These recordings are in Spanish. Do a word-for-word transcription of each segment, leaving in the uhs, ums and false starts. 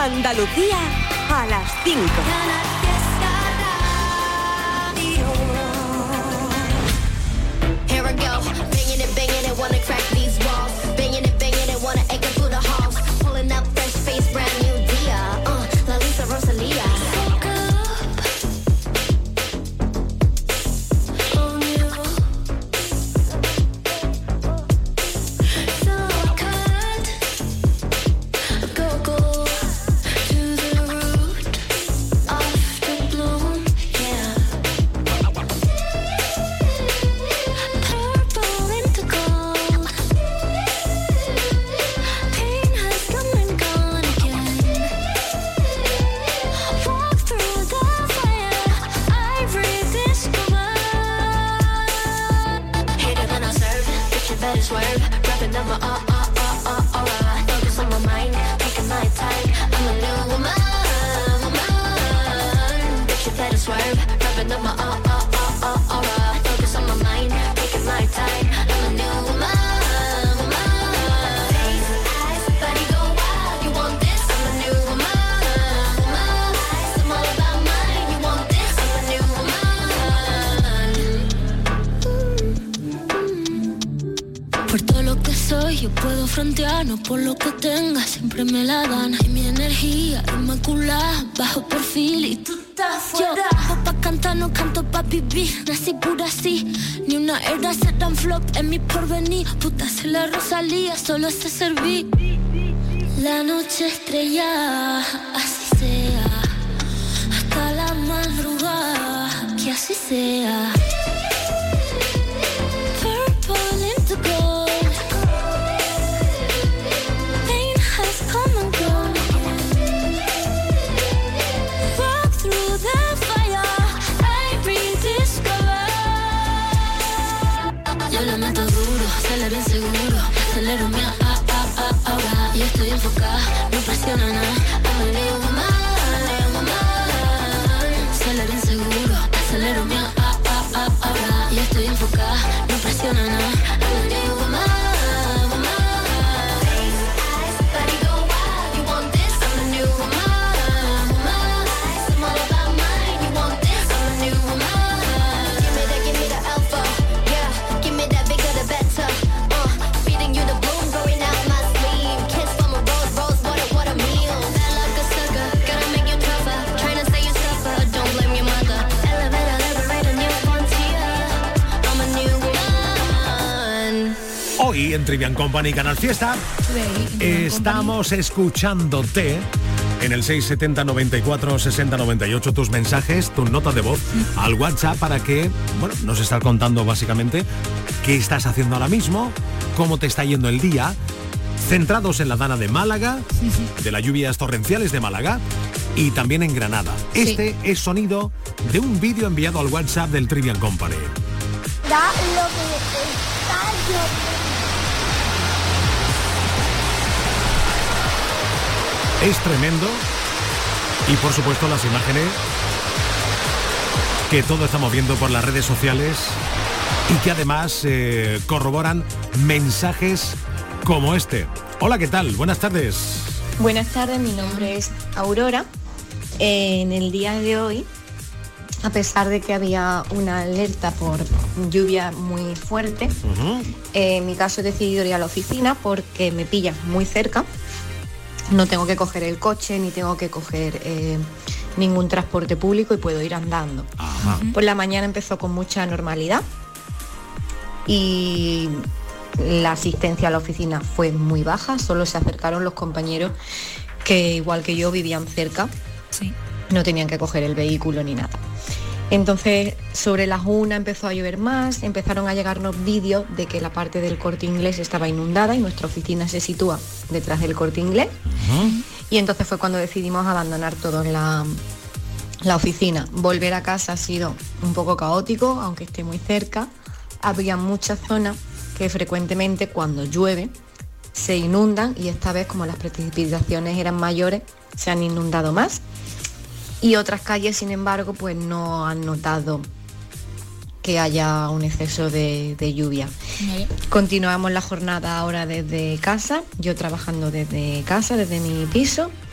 Andalucía a las cinco. Here I go, banging it, banging it, wanna crack these walls. Banging it, banging it, wanna echo through the halls. Pulling up fresh face, brand new dia. Uh, La Lisa Rosalia. No por lo que tenga, siempre me la dan. Y mi energía inmaculada, bajo perfil y tú estás fuera. Yo, pa' cantar no canto pa' vivir, nací pura así. Ni una era se dan flop en mi porvenir. Puta se la Rosalía, solo sé servir. La noche estrellada, así sea. Hasta la madrugada, que así sea. Purple into gold. Bien seguro, acelero mi a, a, a, ahora. Y estoy enfocada, no presiona nada. I'm a new woman, woman. Sale bien seguro, acelero mi a, a, a, ahora. Y estoy enfocada, no presiona nada. I'm a new woman, woman. Face, eyes, body go wild. You want this? I'm a new woman, woman. I'm all about mine. You want this? I'm a new woman. Give me that, give me the alpha. Yeah, give me that bigger the better. Hoy en Trivian Company Canal Fiesta estamos escuchándote en el seis setenta noventa y cuatro sesenta noventa y ocho tus mensajes, tu nota de voz al WhatsApp para que, bueno, nos estás contando básicamente qué estás haciendo ahora mismo, cómo te está yendo el día, centrados en la Dana de Málaga, sí, sí. de las lluvias torrenciales de Málaga y también en Granada. Este sí. es sonido de un vídeo enviado al WhatsApp del Trivian Company. Da lo que está lloviendo. Es tremendo y por supuesto las imágenes que todos estamos viendo por las redes sociales y que además eh, corroboran mensajes como este. Hola, ¿qué tal? Buenas tardes. Buenas tardes, mi nombre es Aurora. Eh, en el día de hoy, a pesar de que había una alerta por lluvia muy fuerte, uh-huh. eh, en mi caso he decidido ir a la oficina porque me pilla muy cerca. No tengo que coger el coche ni tengo que coger eh, ningún transporte público y puedo ir andando. Ajá. Por la mañana empezó con mucha normalidad y la asistencia a la oficina fue muy baja, solo se acercaron los compañeros que igual que yo vivían cerca, sí. no tenían que coger el vehículo ni nada. Entonces sobre las una empezó a llover más, empezaron a llegarnos vídeos de que la parte del Corte Inglés estaba inundada y nuestra oficina se sitúa detrás del Corte Inglés. Uh-huh. Y entonces fue cuando decidimos abandonar toda la, la oficina. Volver a casa ha sido un poco caótico, aunque esté muy cerca. Había muchas zonas que frecuentemente cuando llueve se inundan y esta vez, como las precipitaciones eran mayores, se han inundado más. Y otras calles, sin embargo, pues no han notado que haya un exceso de, de lluvia. Vale. Continuamos la jornada ahora desde casa, yo trabajando desde casa, desde mi piso,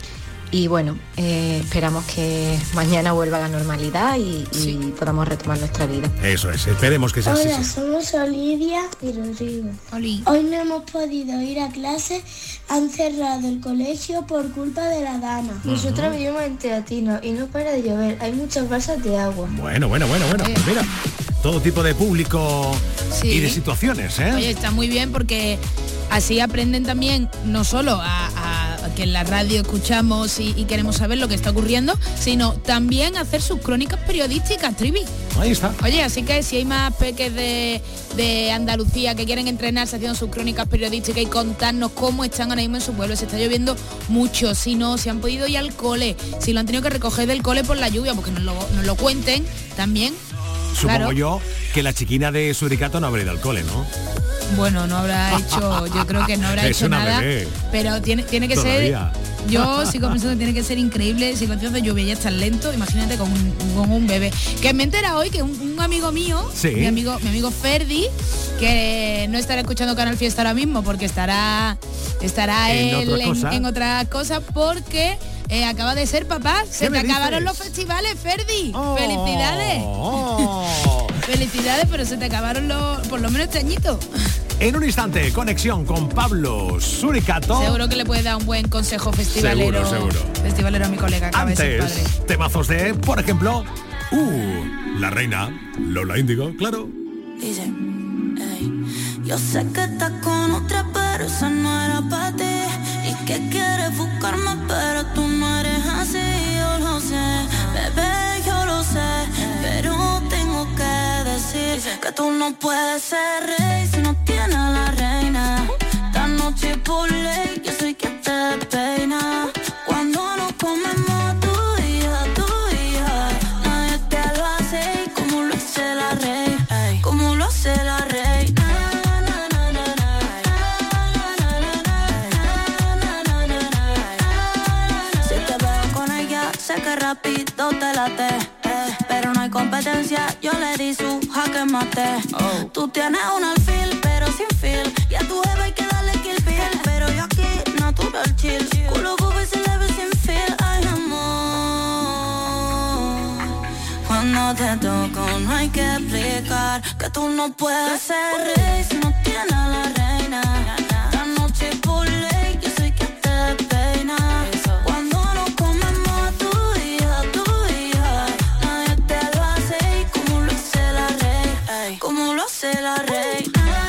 y bueno, eh, esperamos que mañana vuelva a la normalidad y, sí. y podamos retomar nuestra vida. Eso es, esperemos que sea Hola, así. somos Olivia y Rodrigo. Oli. Hoy no hemos podido ir a clase, han cerrado el colegio por culpa de la Dana. Uh-huh. Nosotros vivimos en Teatino y no para de llover, hay muchas balsas de agua. Bueno, bueno, bueno, bueno, pues mira, todo tipo de público sí. y de situaciones, ¿eh? Oye, está muy bien porque así aprenden también no solo a, a, a que en la radio escuchamos y, y queremos saber lo que está ocurriendo, sino también hacer sus crónicas periodísticas, Trivi. Ahí está. Oye, así que si hay más peques de, de Andalucía que quieren entrenarse haciendo sus crónicas periodísticas y contarnos cómo están ahora mismo en su pueblo, se está lloviendo mucho, si no, si han podido ir al cole, si lo han tenido que recoger del cole por la lluvia, porque nos lo, nos lo cuenten también. Supongo claro. yo que la chiquina de Suricato no habrá ido al cole, ¿no? Bueno, no habrá hecho, yo creo que no habrá es hecho una nada, bebé. Pero tiene, tiene que Todavía. ser, yo sigo pensando que tiene que ser increíble, si contigo de lluvia ya tan lento, imagínate con un, con un bebé. Que me entera hoy que un, un amigo mío, sí. mi amigo, mi amigo Ferdi, que no estará escuchando Canal Fiesta ahora mismo porque estará, estará en él otra cosa. en, en otras cosas porque eh, acaba de ser papá, se te acabaron los festivales, Ferdi. Oh, Felicidades. Oh. Felicidades, pero se te acabaron los, por lo menos este añito. En un instante, conexión con Pablo Suricato. Seguro que le puede dar un buen consejo festivalero. Seguro, seguro. Festivalero a mi colega, que Antes, de ser padre. temazos de, por ejemplo, uh, la reina, Lola Índigo, claro. Dice, ey, yo sé que estás con otra, pero esa no era para ti. Y que quieres buscarme, pero tú no eres así. Yo lo sé, bebé, yo lo sé, pero tengo que decir que tú no puedes ser rey si no tienes a la reina. Esta noche por ley, yo soy quien te peina. Cuando nos comemos tú y yo, tú y yo, nadie te lo hace como lo hace la rey, como lo hace la rey. Si te veo con ella, sé que rápido te late, eh, pero no hay competencia, yo le di su jaque mate. Oh. Tú tienes un alfil, pero sin feel, y a tu jefe hay que darle kill pill, pero yo aquí natural chill, culo bobo y se le ve sin feel. Ay, amor, cuando te toco no hay que explicar que tú no puedes ser rey si no tienes a la reina. La noche por ley, yo soy quien te peina. Cuando nos comemos tú y yo, tú y yo, nadie te lo hace como lo hace la rey, como lo hace la rey.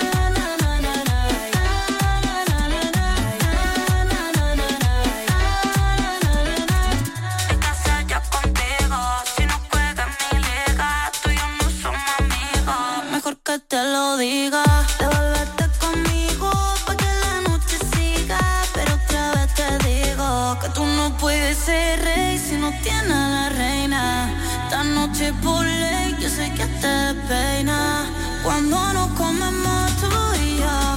Que te lo diga, devuélvete conmigo pa' que la noche siga, pero otra vez te digo que tú no puedes ser rey si no tienes a la reina. Esta noche por ley, yo sé que te peina. Cuando nos comemos tú y yo,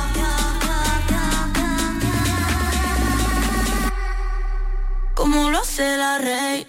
como lo hace la rey.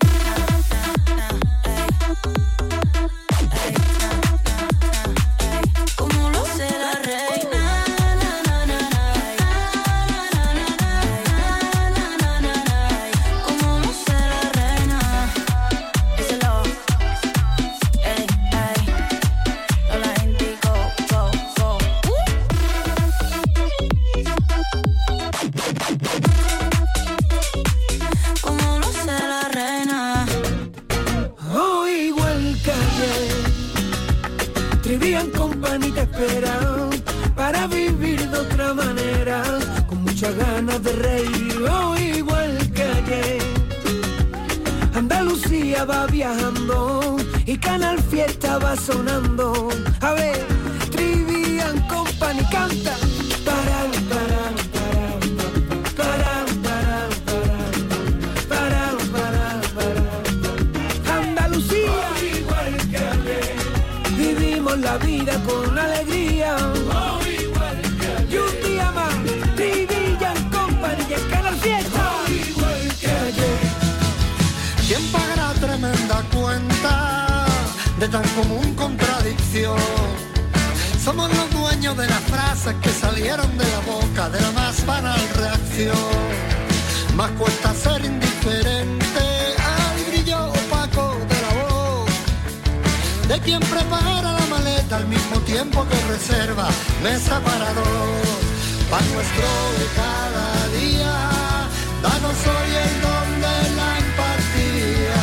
Para vivir de otra manera, con muchas ganas de reír, oh, igual que ayer. Andalucía va viajando y Canal Fiesta va sonando. A ver, Trivian Company canta. Para, para, para, para, para, para, para, para, para. Andalucía, oh, igual que ayer. Vivimos la vida con alegría. Oh, igual que ayer. Y un día más, Trivian Company y el Canal Fiesta. Oh, igual que ayer. ¿Quién pagará tremenda cuenta de tan común contradicción? Somos los dueños de las frases que salieron de la boca de la más banal reacción. más cuesta ser indiferente al brillo opaco de la voz de quien prepara la maleta al mismo tiempo que reserva mesa para dos. Pan nuestro de cada día, danos hoy el don de la empatía.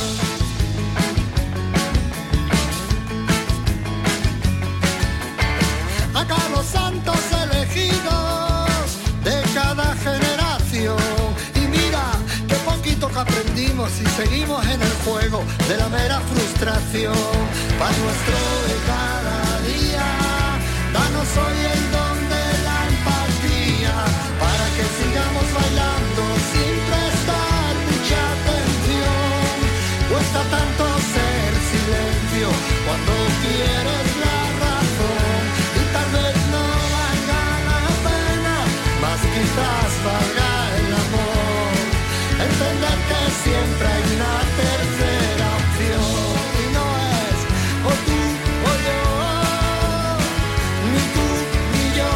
Acá los santos elegidos de cada generación. Y mira qué poquito que aprendimos y seguimos en el juego de la mera frustración. Pan nuestro de cada día, danos hoy el don de la empatía, para que sigamos bailando sin prestar mucha atención. Cuesta tanto ser silencio cuando quieres la razón, y tal vez no valga la pena, más quizás valga el amor. Entender que siempre hay una tercera opción, y no es o tú o yo, ni tú ni yo.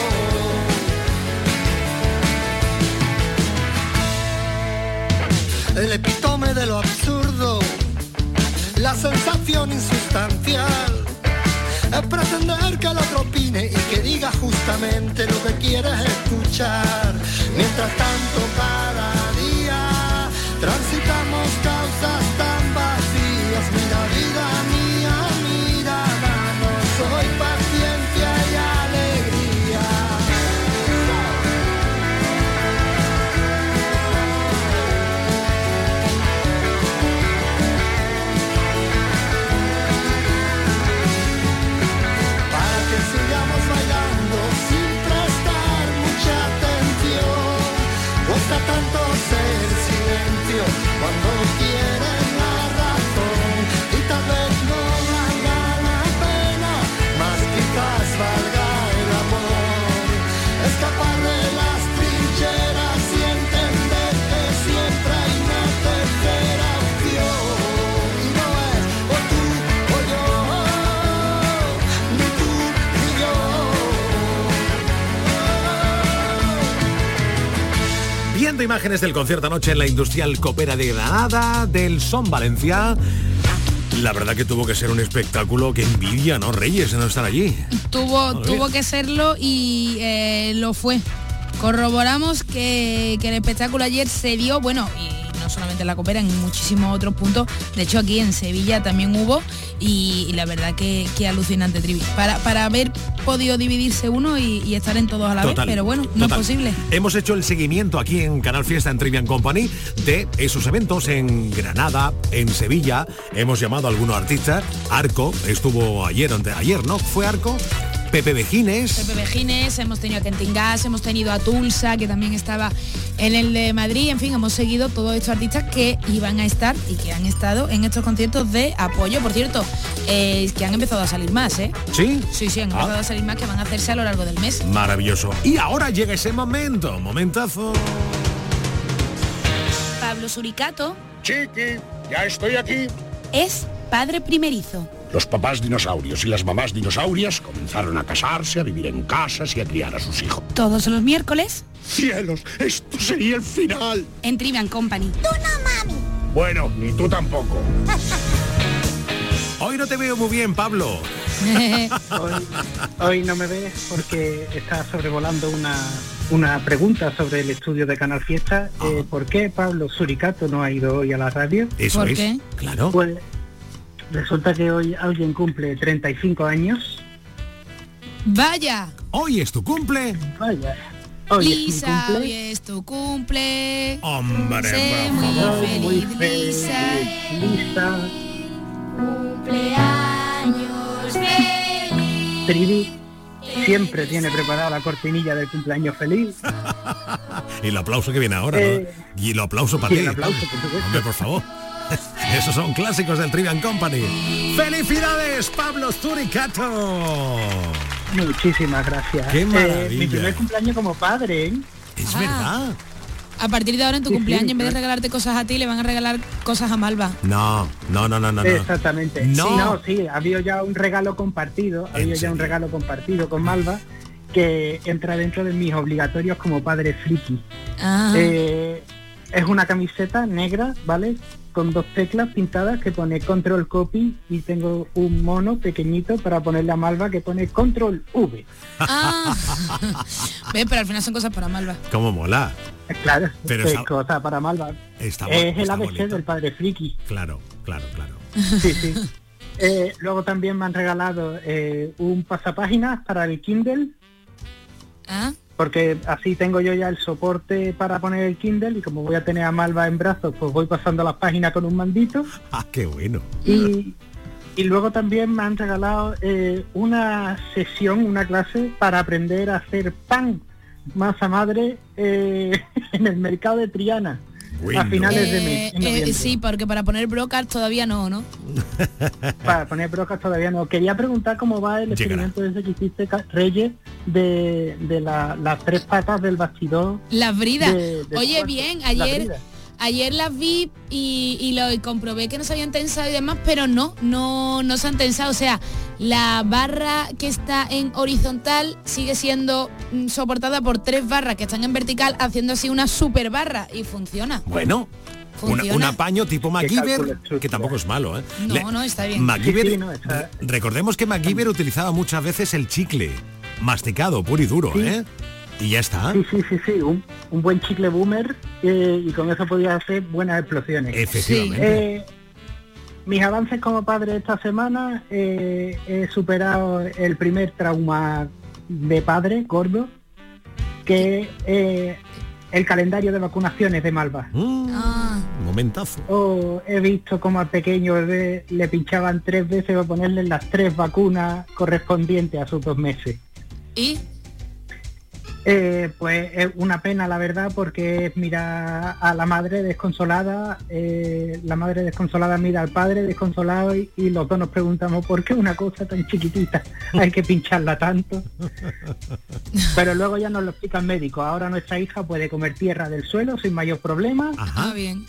El epítome de lo absurdo, la sensación insustancial, es pretender que el otro opine y que diga justamente lo que quieres escuchar. Mientras tanto, cada día transitamos causas tan vacías. Mira, vida mía, mira, danos hoy paciencia y alegría. Para que sigamos bailando sin prestar mucha atención. Cuesta tanto ser silencio cuando quieren la razón, y tal vez no valga la pena, más quizás valga el amor. Escapar de las trincheras y entender que siempre hay una tercera opción, y no es o tú o yo, ni tú ni yo. Viendo imágenes del concierto anoche en la Industrial Copera de Granada, del Son Valencia. La verdad que tuvo que ser un espectáculo. Que envidia, ¿no, Reyes, de no estar allí? Tuvo, tuvo que serlo y eh, lo fue. Corroboramos que, que el espectáculo ayer se dio, bueno, y no solamente en la Copera, en muchísimos otros puntos. De hecho, aquí en Sevilla también hubo, y, y la verdad que, que alucinante, Trivi. Para, para haber podido dividirse uno y, y estar en todos a la Total, vez, pero bueno, no total. es posible. Hemos hecho el seguimiento aquí en Canal Fiesta, en Trivian Company, de esos eventos en Granada, en Sevilla. Hemos llamado a algunos artistas. Arco estuvo ayer, ante, ayer, ¿no? ¿Fue Arco? Pepe Vejines. Pepe Vejines, hemos tenido a Kentin Gas, hemos tenido a Tulsa, que también estaba en el de Madrid. En fin, hemos seguido todos estos artistas que iban a estar y que han estado en estos conciertos de apoyo. Por cierto, eh, que han empezado a salir más, ¿eh? ¿Sí? Sí, sí, han empezado Ah. a salir más, que van a hacerse a lo largo del mes. Maravilloso. Y ahora llega ese momento, momentazo. Pablo Suricato Chiqui, ya estoy aquí. es padre primerizo. Los papás dinosaurios y las mamás dinosaurias comenzaron a casarse, a vivir en casas y a criar a sus hijos. Todos los miércoles ¡Cielos! ¡Esto sería el final! en Trivian Company. Tú no, mami. Bueno, ni tú tampoco. Hoy no te veo muy bien, Pablo. Hoy, hoy no me ves porque está sobrevolando una, una pregunta sobre el estudio de Canal Fiesta. Eh, ¿Por qué Pablo Suricato no ha ido hoy a la radio? Eso ¿Por es, qué? claro. Pues resulta que hoy alguien cumple treinta y cinco años. Vaya. Hoy es tu cumple. Vaya. Hoy Lisa, es mi cumple. hoy es tu cumple. Hombre, Sé por muy favor. feliz, Muy feliz, Lisa. Lisa. Cumpleaños feliz. Trivi siempre tiene preparada la cortinilla del cumpleaños feliz. Y el aplauso que viene ahora, Eh, ¿no? Y el aplauso para y ti. el aplauso, por supuesto. Hombre, por favor. Esos son clásicos del Trivian Company. ¡Felicidades, Pablo Suricato! Muchísimas gracias. ¡Qué Eh, maravilla! mi primer cumpleaños como padre, ¿eh? Es Ah. verdad. A partir de ahora en tu Sí, cumpleaños, sí, en vez de claro. regalarte cosas a ti, le van a regalar cosas a Malva. No, no, no, no, no. no. Exactamente. No. Sí, no, sí, había ya un regalo compartido, había ya un serio? regalo compartido con Malva, que entra dentro de mis obligatorios como padre friki. Ah. Eh, es una camiseta negra, ¿vale? Con dos teclas pintadas que pone Control Copy y tengo un mono pequeñito para ponerle a Malva que pone Control V. Ah. Ve, pero al final son cosas para Malva. ¿Cómo mola? Claro, pero es está... cosa para Malva. Está, es el está A B C bonito. del padre friki. Claro, claro, claro. Sí, sí. Eh, luego también me han regalado eh, un pasapáginas para el Kindle. ¿Ah? Porque así tengo yo ya el soporte para poner el Kindle y como voy a tener a Malva en brazos, pues voy pasando las páginas con un mandito. Ah, qué bueno. Y, y luego también me han regalado eh, una sesión, una clase para aprender a hacer pan masa madre eh, en el mercado de Triana. Bueno. A finales de mes. Eh, eh, sí, porque para poner brocas todavía no, ¿no? Para poner brocas todavía no. Quería preguntar cómo va el Llegará. experimento ese que hiciste, Ca- Reyes, de, de la- las tres patas del bastidor. Las bridas. de- de Oye, cuarto. bien, Las ayer bridas. ayer las vi y, y lo y comprobé que no se habían tensado y demás, pero no, no, no se han tensado. O sea, la barra que está en horizontal sigue siendo mm, soportada por tres barras que están en vertical, haciendo así una super barra y funciona. Bueno, una- Funciona. un apaño tipo cálculo MacGyver, estructural. que tampoco es malo, ¿eh? No, no, está bien. MacGyver, Sí, sí, no, está- re- recordemos que MacGyver utilizaba muchas veces el chicle masticado, puro y duro, Sí. ¿eh? Y ya está. Sí, sí, sí, sí, un, un buen chicle boomer eh, y con eso podía hacer buenas explosiones. Efectivamente. Eh, mis avances como padre esta semana, eh, he superado el primer trauma de padre gordo, que es eh, el calendario de vacunaciones de Malva. Mm, Ah, momentazo. Oh, he visto como al pequeño bebé le pinchaban tres veces para ponerle las tres vacunas correspondientes a sus dos meses. y Eh, pues es una pena, la verdad, porque mira a la madre desconsolada, eh, la madre desconsolada mira al padre desconsolado y, y los dos nos preguntamos por qué una cosa tan chiquitita hay que pincharla tanto. Pero luego ya nos lo explica el médico. Ahora nuestra hija puede comer tierra del suelo sin mayor problema ah, bien.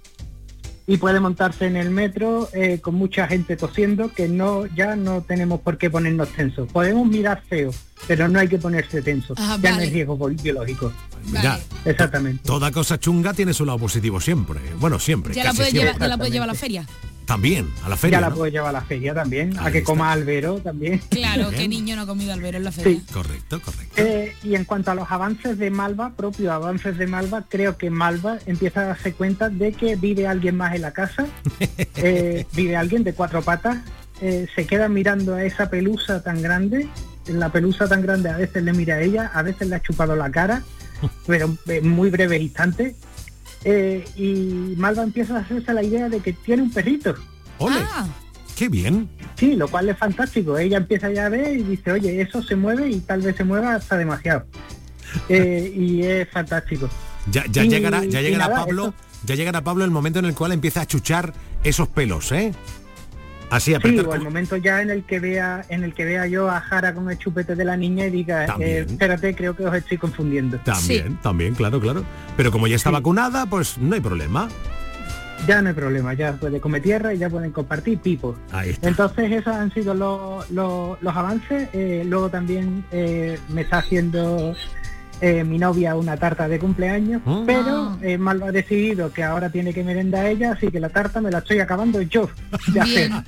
y puede montarse en el metro eh, con mucha gente tosiendo, que no ya no tenemos por qué ponernos tensos. Podemos mirar feo, pero no hay que ponerse tenso. Ah, ya no vale. es riesgo bi- biológico. Mira, Vale. Exactamente. toda cosa chunga tiene su lado positivo siempre. Bueno, siempre. Ya la casi puedes siempre. llevar, ya la puedes llevar a la feria. También, a la feria, Ya la ¿no? puedo llevar a la feria también, Ahí a que está. coma albero también. Claro, Bien. qué niño no ha comido albero en la feria. Sí. Correcto, correcto. Eh, y en cuanto a los avances de Malva, propios avances de Malva, creo que Malva empieza a darse cuenta de que vive alguien más en la casa, eh, vive alguien de cuatro patas, eh, se queda mirando a esa pelusa tan grande, la pelusa tan grande a veces le mira a ella, a veces le ha chupado la cara, pero en muy breves instantes, eh, y Malva empieza a hacerse la idea de que tiene un perrito. ¡Ole! Ah, ¡Qué bien! Sí, lo cual es fantástico. Ella empieza ya a ver y dice, oye, eso se mueve y tal vez se mueva hasta demasiado. Eh, y es fantástico. Ya, ya Y- llegará, ya y llegará nada, Pablo, eso- ya llegará Pablo el momento en el cual empieza a chuchar esos pelos, ¿eh? Así Sí, apretar o el como- momento ya en el que vea en el que vea yo a Jara con el chupete de la niña y diga, También. eh, espérate, creo que os estoy confundiendo. También, también, claro, claro. Pero como ya está Sí. vacunada, pues no hay problema. Ya no hay problema, ya puede comer tierra y ya pueden compartir pipo. Ahí está. Entonces esos han sido los, los, los avances. Eh, luego también eh, me está haciendo eh, mi novia una tarta de cumpleaños, Mm. pero eh, Malva ha decidido que ahora tiene que merendar ella, así que la tarta me la estoy acabando yo de hacer. bien.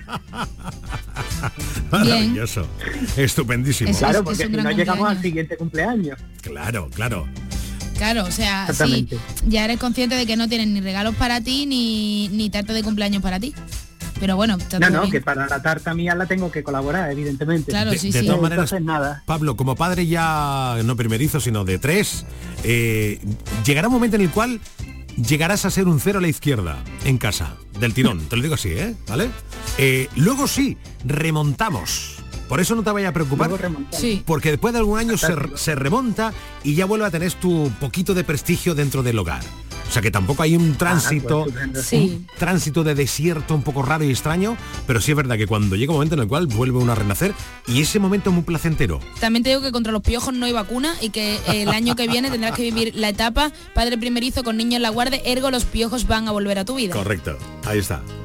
Maravilloso. Estupendísimo. Eso Claro, es- porque es un si no gran llegamos al cumpleaños. siguiente cumpleaños. Claro, claro. Claro, o sea, sí, Exactamente. ya eres consciente de que no tienen ni regalos para ti ni, ni tarta de cumpleaños para ti. Pero bueno, está No, todo no, bien. que para la tarta mía la tengo que colaborar, evidentemente. Claro, de, sí, de sí. todas maneras, Entonces nada. Pablo, como padre ya no primerizo, sino de tres, eh, llegará un momento en el cual llegarás a ser un cero a la izquierda en casa, del tirón, te lo digo así, ¿eh? ¿Vale? Eh, luego sí, remontamos. Por eso no te vayas a preocupar, Luego remontamos. Sí. porque después de algún año se, Fantástico. se remonta y ya vuelve a tener tu poquito de prestigio dentro del hogar. O sea que tampoco hay un tránsito, pues, estupendo. Sí. un tránsito de desierto un poco raro y extraño, pero sí es verdad que cuando llega un momento en el cual vuelve uno a renacer y ese momento es muy placentero. También te digo que contra los piojos no hay vacuna y que el año que viene tendrás que vivir la etapa padre primerizo con niño en la guardia, ergo los piojos van a volver a tu vida. Correcto, ahí está.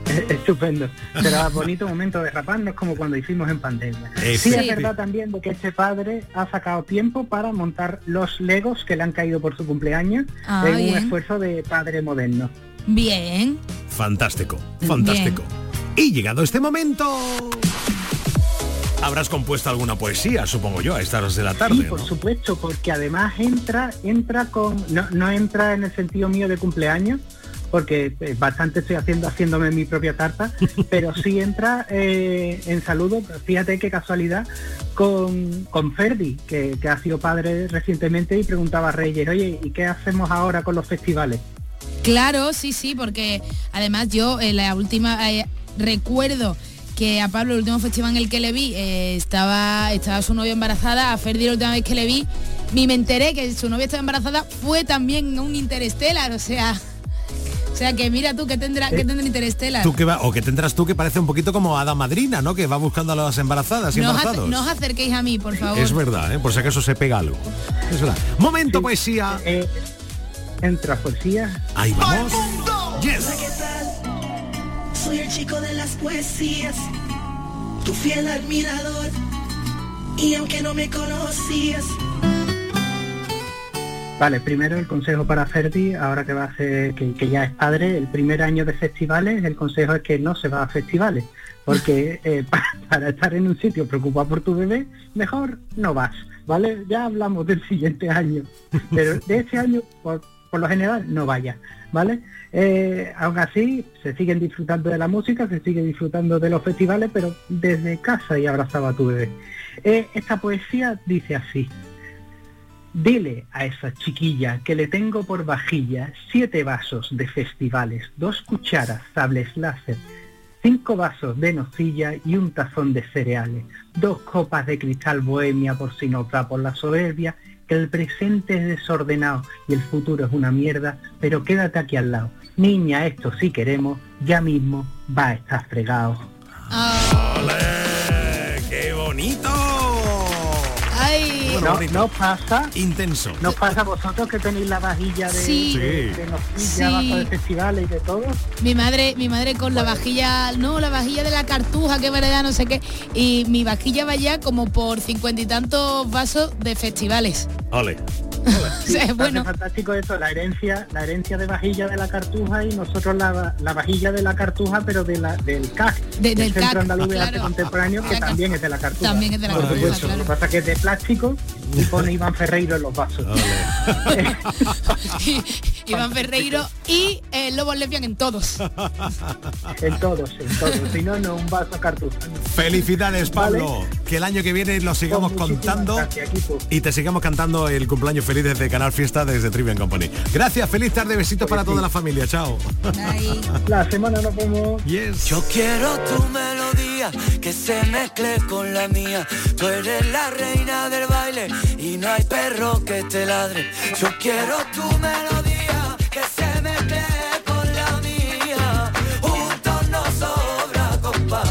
Estupendo. Será bonito momento de raparnos como cuando hicimos en pandemia. Eh, sí, sí, es verdad también de que este padre ha sacado tiempo para montar los Legos que le han caído por su cumpleaños Ah, en bien. un esfuerzo de padre moderno. Bien. Fantástico, fantástico. Y llegado este momento, habrás compuesto alguna poesía, supongo yo, a estas horas de la tarde, Sí, por ¿no? supuesto, porque además entra, entra con, no, no entra en el sentido mío de cumpleaños, porque eh, bastante estoy haciendo, haciéndome mi propia tarta, pero sí entra eh, en saludo, fíjate qué casualidad, con, con Ferdi, que, que ha sido padre recientemente y preguntaba a Reyes, oye, ¿y qué hacemos ahora con los festivales? Claro, sí, sí, porque además yo en la última eh, recuerdo que a Pablo el último festival en el que le vi eh, estaba estaba su novia embarazada, a Ferdi la última vez que le vi, y me enteré que su novia estaba embarazada, fue también un Interstellar, o sea, o sea que mira tú que tendrá que tendrá Interstellar. Tú que va, o que tendrás tú que parece un poquito como hada madrina, ¿no? Que va buscando a las embarazadas y No os, ace- embarazados. no os acerquéis a mí, por favor. Es verdad, ¿eh? Por si acaso se pega algo. Es verdad. Momento poesía. Eh, entra poesía. Ahí vamos. Yes. Hola, ¿qué tal? Soy el chico de las poesías, tu fiel admirador, y aunque no me conocías. Vale, primero el consejo para Ferdi, ahora que va a ser, que, que ya es padre, el primer año de festivales, el consejo es que no se va a festivales, porque eh, para, para estar en un sitio preocupado por tu bebé, mejor no vas, ¿vale? Ya hablamos del siguiente año, pero de este año, por, por lo general, no vaya, ¿vale? Eh, aún así, se siguen disfrutando de la música, se sigue disfrutando de los festivales, pero desde casa y abrazado a tu bebé. Eh, esta poesía dice así: dile a esa chiquilla que le tengo por vajilla siete vasos de festivales, dos cucharas, sables láser, cinco vasos de nocilla y un tazón de cereales, dos copas de cristal bohemia por si no da por la soberbia, que el presente es desordenado y el futuro es una mierda, pero quédate aquí al lado. Niña, esto si queremos, ya mismo va a estar fregado. ¡Ole! ¡Qué bonito! Ay, No, no pasa, intenso. no pasa vosotros que tenéis la vajilla de, Sí. de, de nocilla, Sí. vasos de festivales y de todo. mi madre, mi madre con la vajilla, no, la vajilla de la Cartuja, qué variedad, no sé qué, y mi vajilla va ya como por cincuenta y tantos vasos de festivales. Ole. O sea, Sí, bueno. parece fantástico eso, la herencia, la herencia de vajilla de la Cartuja y nosotros la, la vajilla de la Cartuja, pero de la, del C A C, De- del Centro C A C, Andaluz de Arte claro. Contemporáneo, que La Car- también es de la Cartuja. También es de la Por Cartuja, supuesto. claro. Lo que pasa es que es de plástico y pone Iván Ferreiro en los vasos. Y- Iván Ferreiro y eh, Lobos Lesbian en todos. En todos, en todos. Si no, no un vaso Cartuja. Felicidades, Pablo. Vale. Que el año que viene lo sigamos Pues muchísimas contando gracias, equipo. y te sigamos cantando el cumpleaños feliz desde Canal Fiesta desde Trivian Company. Gracias, feliz tarde, besitos Pues para sí. toda la familia. Chao. La semana nos vemos. Yes. Yo quiero tu melodía que se mezcle con la mía. Tú eres la reina del baile y no hay perro que te ladre. Yo quiero tu melodía que se mezcle con la mía. Juntos nos sobra compás.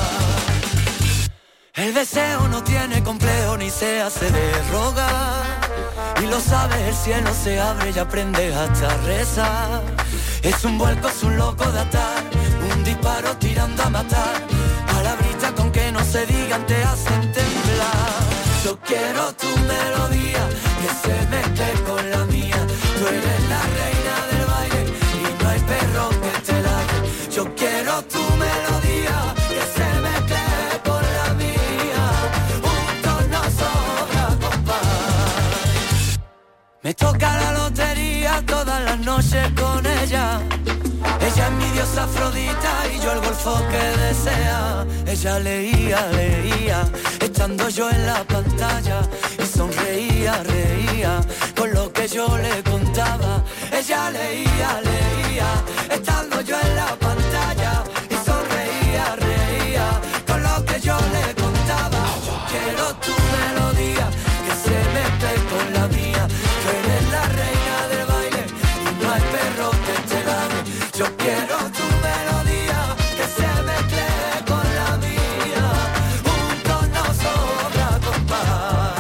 El deseo no tiene complejo ni se hace de rogar. Y lo sabes, el cielo se abre y aprendes hasta rezar. Es un vuelco, es un loco de atar, un disparo tirando a matar. Palabritas con que no se digan te hacen temblar. Yo quiero tu melodía que se mezcle con la mía. Tú eres la reina del baile y no hay perro que te ladre. Yo quiero tu melodía que se mezcle con la mía. Juntos nos sobra compás. Me toca la lotería todas las noches con ella. Ella es mi diosa Afrodita y yo el golfo que desea. Ella leía, leía, estando yo en la pantalla. Y sonreía, reía, con lo que yo le contaba. Ella leía, leía, estando yo en la pantalla. Y sonreía, reía, con lo que yo le contaba. Quiero tu melodía, que se mezcle con la mía. Tú eres la reina del baile y no hay perro que te ladre. Yo quiero tu melodía, que se mezcle con la mía. Juntos nos sobra compás.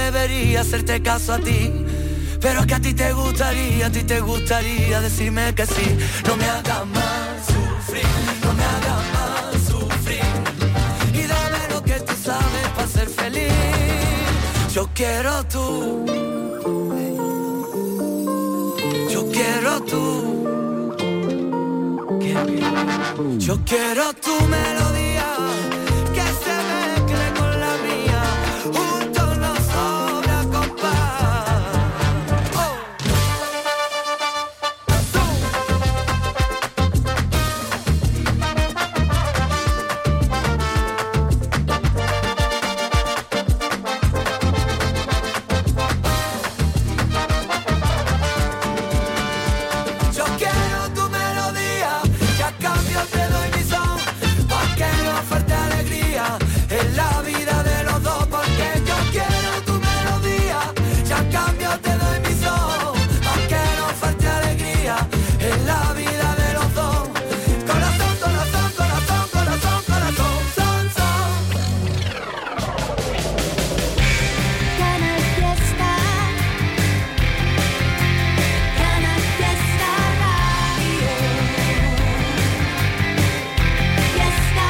debería hacerte caso a ti, pero es que a ti te gustaría, a ti te gustaría decirme que sí. No me hagas más sufrir, no me hagas más sufrir, y dame lo que tú sabes para ser feliz. Yo quiero tú, yo quiero tú, yo quiero tu melodía, que se mezcle con la mía, juntos nos sobra compás. Oh. Yo quiero tu melodía, que a cambio te doy mi son, pa' que no falte alegría en la vida de los dos, porque yo quiero tu melodía, y a cambio te doy mi son, pa' que no falte alegría en la vida de los dos. Corazón, corazón, corazón, corazón, corazón, son, son. Canal Fiesta, Canal Fiesta Radio, Fiesta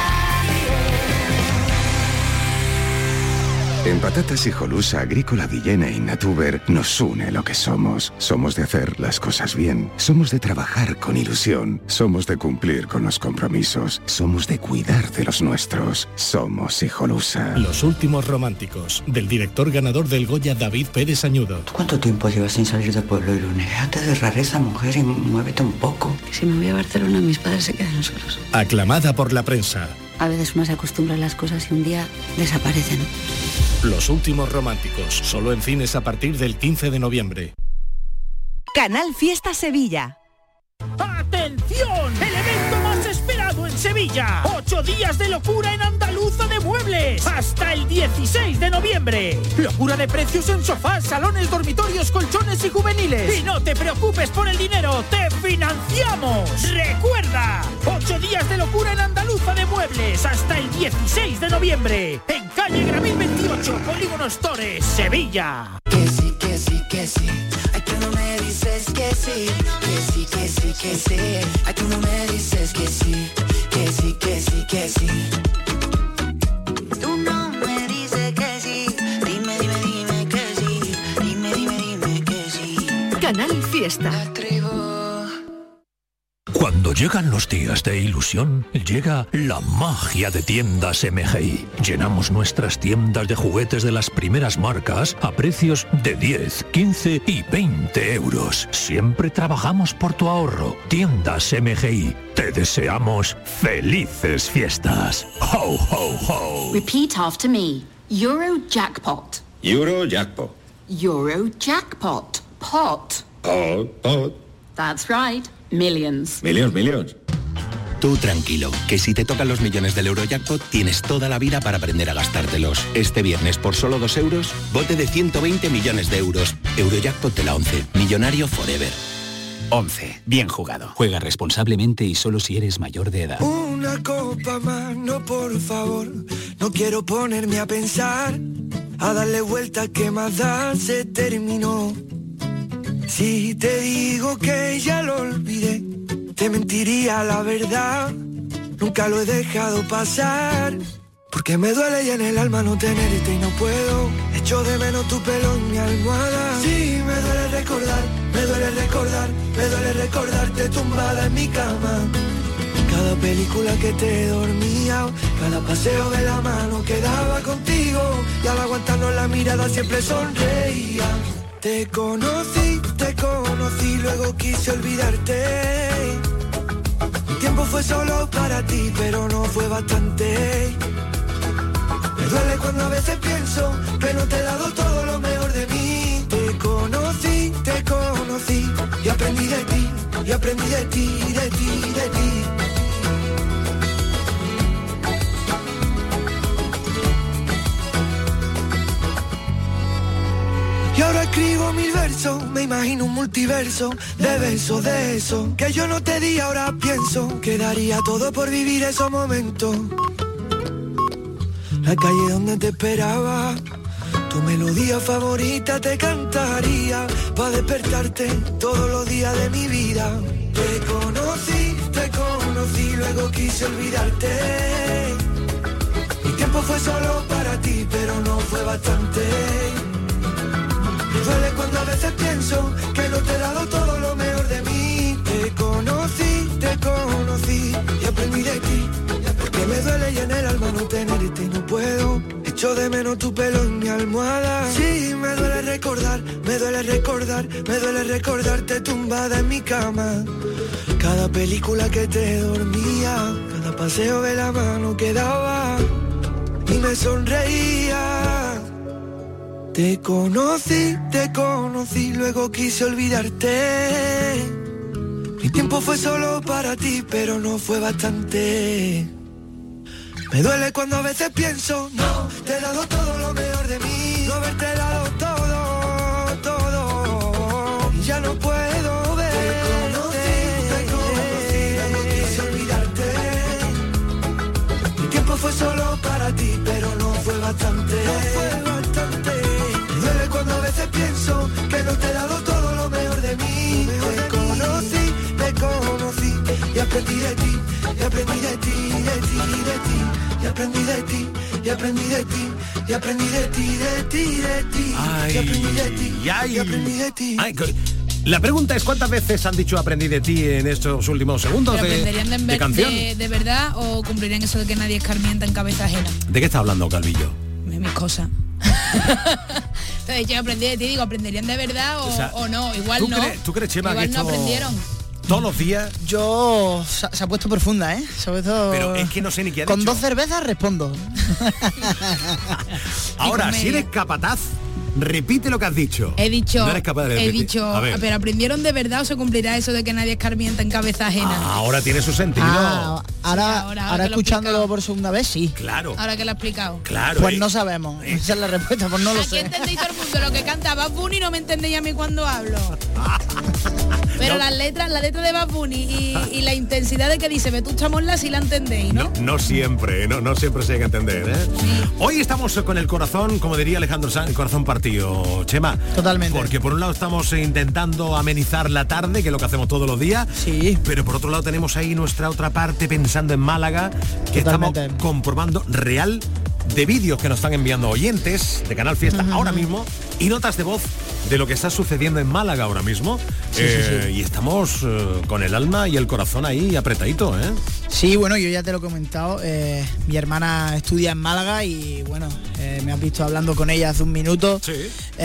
Radio. En Patatas Hijolusa, Agrícola Villena y Natuber nos une lo que somos. Somos de hacer las cosas bien. Somos de trabajar con ilusión. Somos de cumplir con los compromisos. Somos de cuidar de los nuestros. Somos Hijolusa. Los últimos románticos, del director ganador del Goya David Pérez Añudo. ¿Cuánto tiempo llevas sin salir de Pueblo Irune? Déjate de rareza, mujer, y muévete un poco. Si me voy a Barcelona, mis padres se quedan solos. Aclamada por la prensa. A veces uno se acostumbra a las cosas y un día desaparecen. Los últimos románticos, solo en cines a partir del quince de noviembre. Canal Fiesta Sevilla. ¡Atención! El evento más esperado en Sevilla. Ocho días de locura en Andaluza de Muebles. Hasta el dieciséis de noviembre. Locura de precios en sofás, salones, dormitorios, colchones y juveniles. Y no te preocupes por el dinero, te financiamos. Recuerda, ocho días de locura en Andaluza de Muebles. Hasta el dieciséis de noviembre. En calle Gramil veintiocho, Polígonos Torres, Sevilla. Que sí, que sí, que sí. Ay, tú no me dices que sí, que sí, que sí, que sí. Ay, tú no me dices que sí, que sí, que sí, que sí. Tú no me dices que sí, dime, dime, dime que sí, dime, dime, dime que sí. Canal Fiesta. Cuando llegan los días de ilusión, llega la magia de Tiendas M G I. Llenamos nuestras tiendas de juguetes de las primeras marcas a precios de diez, quince y veinte euros. Siempre trabajamos por tu ahorro. Tiendas M G I. Te deseamos felices fiestas. Ho, ho, ho. Repeat after me. Eurojackpot. Eurojackpot. Eurojackpot. Pot. Pot, pot. That's right. Millions. Millions, millions. Tú tranquilo, que si te tocan los millones del Eurojackpot tienes toda la vida para aprender a gastártelos. Este viernes por solo dos euros, bote de ciento veinte millones de euros. Eurojackpot de la once. Millonario forever. once. Bien jugado. Juega responsablemente y solo si eres mayor de edad. Una copa más, no, por favor. No quiero ponerme a pensar, a darle vuelta que más da, se terminó. Si te digo que ya lo olvidé, te mentiría la verdad. Nunca lo he dejado pasar, porque me duele ya en el alma no tenerte y no puedo. Echo de menos tu pelo en mi almohada. Sí, me duele recordar, me duele recordar, me duele recordarte tumbada en mi cama. Cada película que te dormía, cada paseo de la mano que daba contigo, y al aguantarnos la mirada siempre sonreía. Te conocí, te conocí, luego quise olvidarte. Mi tiempo fue solo para ti, pero no fue bastante. Me duele cuando a veces pienso que no te he dado todo lo mejor de mí. Te conocí, te conocí, y aprendí de ti, y aprendí de ti, de ti, de ti. Y ahora escribo mil versos, me imagino un multiverso de besos, de eso que yo no te di, ahora pienso que daría todo por vivir esos momentos. La calle donde te esperaba, Tu melodía favorita te cantaría para despertarte todos los días de mi vida. Te conocí, te conocí, luego quise olvidarte. Mi tiempo fue solo para ti, pero no fue bastante. Me duele cuando a veces pienso que no te he dado todo lo mejor de mí. Te conocí, te conocí y aprendí de ti. Porque me duele y en el alma no tenerte y no puedo. Echo de menos tu pelo en mi almohada. Sí, me duele recordar, me duele recordar, me duele recordarte tumbada en mi cama. Cada película que te dormía, cada paseo de la mano que daba y me sonreía. Te conocí, te conocí, luego quise olvidarte. Mi tiempo fue solo para ti, pero no fue bastante. Me duele cuando a veces pienso, no, te he dado todo lo mejor de mí. No haberte dado todo, todo, y ya no puedo ver. Te conocí, te conocí, luego quise olvidarte. Mi tiempo fue solo para ti, pero no fue bastante. No fue bastante. Me duele cuando a veces pienso que no te he dado todo lo mejor de mí. Te conocí, te conocí, y aprendí de ti, y aprendí de ti, de ti, de ti. Y aprendí de ti, y aprendí de ti, y aprendí de ti, de ti, de ti. Ay, y aprendí de ti, ay. y aprendí de ti. Ay, la pregunta es ¿cuántas veces han dicho aprendí de ti en estos últimos segundos ¿Pero de, aprenderían de, de canción? de, de verdad o cumplirían eso de que nadie escarmienta en cabeza ajena? ¿De qué está hablando, Calvillo? Mis, mis cosas. Entonces yo aprendí de ti, digo, ¿aprenderían de verdad o, O sea, o no? Igual ¿tú no. crees- tú crees, Chema, Igual que no esto- aprendieron. Todos los días. Yo se, se ha puesto profunda, ¿eh? Se ha puesto... Pero es que no sé ni qué ha Con dicho. dos cervezas respondo. Ahora, comedia. si eres capataz, repite lo que has dicho. He dicho, No eres capaz de he repetir. dicho, A ver. pero ¿aprendieron de verdad o se cumplirá eso de que nadie escarmienta en cabeza ajena? Ah, ahora tiene su sentido. Ah, ahora, ahora ahora que lo he escuchándolo por segunda vez, sí. Claro. Ahora que lo he explicado. Claro. Pues eh. no sabemos. Esa es la respuesta, pues no lo Aquí sé. entendéis todo el mundo lo que canta Bad Bunny, no me entendéis a mí cuando hablo. Pero No. las letras, la letra de Bad Bunny y, y la intensidad de que dice Vetusta Morla sí la entendéis, ¿no? No, no siempre, no, no siempre se hay que entender, ¿eh? Hoy estamos con el corazón, como diría Alejandro Sanz, el corazón partido, Chema. Totalmente. Porque por un lado estamos intentando amenizar la tarde, que es lo que hacemos todos los días. Sí. Pero por otro lado tenemos ahí nuestra otra parte pensando en Málaga, que Totalmente. estamos comprobando real de vídeos que nos están enviando oyentes de Canal Fiesta Ujú. ahora mismo y notas de voz de lo que está sucediendo en Málaga ahora mismo. Sí, Eh, sí, sí. Y estamos eh, con el alma y el corazón ahí apretadito, ¿eh? Sí, bueno, yo ya te lo he comentado. eh, mi hermana estudia en Málaga y bueno, eh, me has visto hablando con ella hace un minuto. Sí.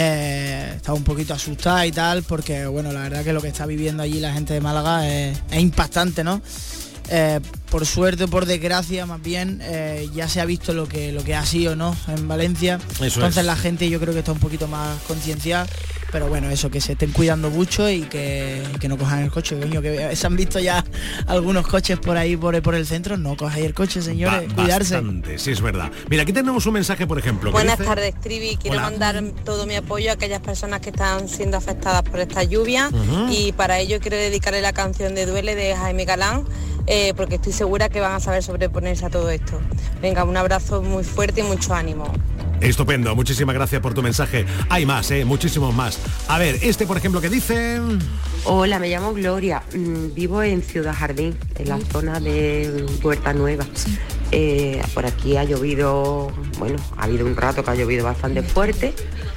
Eh, estaba un poquito asustada y tal, porque bueno, la verdad que lo que está viviendo allí la gente de Málaga es, es impactante, ¿no? Eh, por suerte o por desgracia más bien eh, ya se ha visto lo que lo que ha sido, ¿no? En Valencia. Eso Entonces es. la gente yo creo que está un poquito más concienciada, pero bueno, eso, que se estén cuidando mucho y que, que no cojan el coche, coño, que se han visto ya algunos coches por ahí por, por el centro, no cojáis el coche, señores, Ba- cuidarse. Bastante, sí, es verdad. Mira, aquí tenemos un mensaje, por ejemplo. que Buenas dice- tardes, Trivi. Quiero Hola. mandar todo mi apoyo a aquellas personas que están siendo afectadas por esta lluvia Ujú. y para ello quiero dedicarle la canción de Duele de Jaime Galán, eh, porque estoy segura que van a saber sobreponerse a todo esto. Venga, un abrazo muy fuerte y mucho ánimo. Estupendo, muchísimas gracias por tu mensaje. Hay más, ¿eh? Muchísimos más. A ver, este, por ejemplo, que dice... Hola, me llamo Gloria, mm, vivo en Ciudad Jardín, en la zona de Huerta Nueva. Eh, por aquí ha llovido, bueno, ha habido un rato que ha llovido bastante fuerte,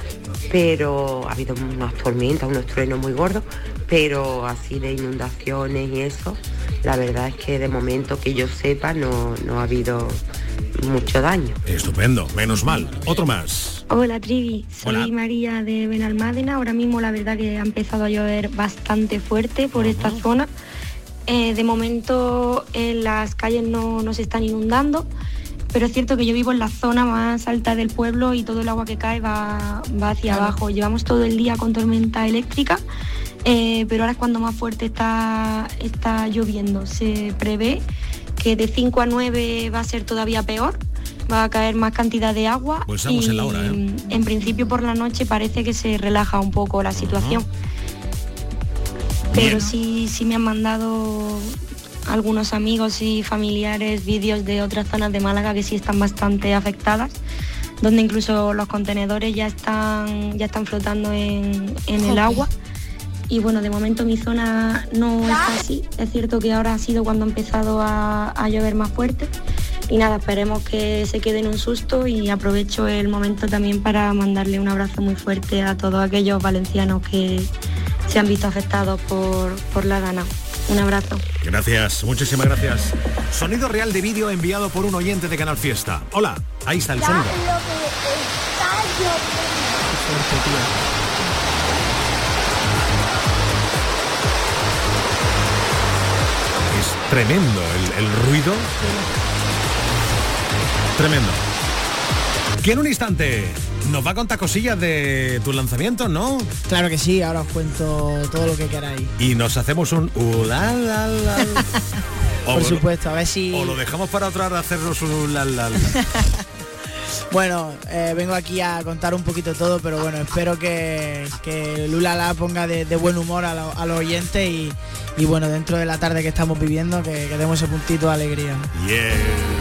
pero ha habido unas tormentas, unos truenos muy gordos, pero así de inundaciones y eso, la verdad es que de momento que yo sepa no, no ha habido mucho daño. Estupendo, menos mal. Otro más. Hola Trivi, soy Hola. María de Benalmádena. Ahora mismo la verdad que ha empezado a llover bastante fuerte por esta zona. Eh, de momento eh, las calles no, no se están inundando, pero es cierto que yo vivo en la zona más alta del pueblo y todo el agua que cae va, va hacia Claro. abajo. Llevamos todo el día con tormenta eléctrica, eh, pero ahora es cuando más fuerte está, está lloviendo. Se prevé que de cinco a nueve va a ser todavía peor, va a caer más cantidad de agua. Pues estamos y en la hora, ¿eh? en principio por la noche parece que se relaja un poco la situación. Pero sí, sí me han mandado algunos amigos y familiares vídeos de otras zonas de Málaga que sí están bastante afectadas. donde incluso los contenedores ya están, ya están flotando en, en el agua. Y bueno, de momento mi zona no está así. Es cierto que ahora ha sido cuando ha empezado a, a llover más fuerte. Y nada, esperemos que se quede en un susto y aprovecho el momento también para mandarle un abrazo muy fuerte a todos aquellos valencianos que se han visto afectados por, por la Dana. Un abrazo. Gracias, muchísimas gracias. Sonido real de vídeo enviado por un oyente de Canal Fiesta. Hola, ahí está el sonido. Es tremendo el, el ruido. Tremendo. Que en un instante nos va a contar cosillas de tus lanzamientos, ¿no? Claro que sí, ahora os cuento todo lo que queráis. Y nos hacemos un uh, la, la, la. Por o, supuesto, a ver si... O lo dejamos para otra hora hacernos un la, la, la. Bueno, eh, vengo aquí a contar un poquito todo, pero bueno, espero que, que Lulala ponga de, de buen humor a, lo, a los oyentes y, y bueno, dentro de la tarde que estamos viviendo, que, que demos ese puntito de alegría. Yeah.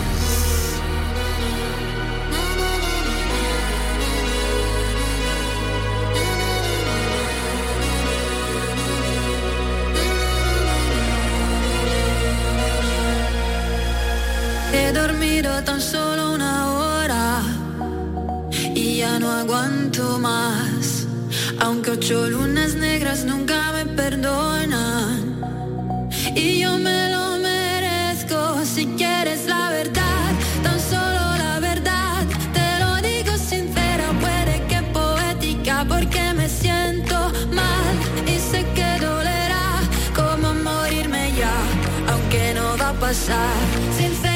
He dormido tan solo una hora y ya no aguanto más. Aunque ocho lunas negras nunca me perdonan y yo me lo merezco. Si quieres la verdad, tan solo la verdad, te lo digo sincera, puede que poética, porque me siento mal y sé que dolerá como morirme ya, aunque no va a pasar. Sincera.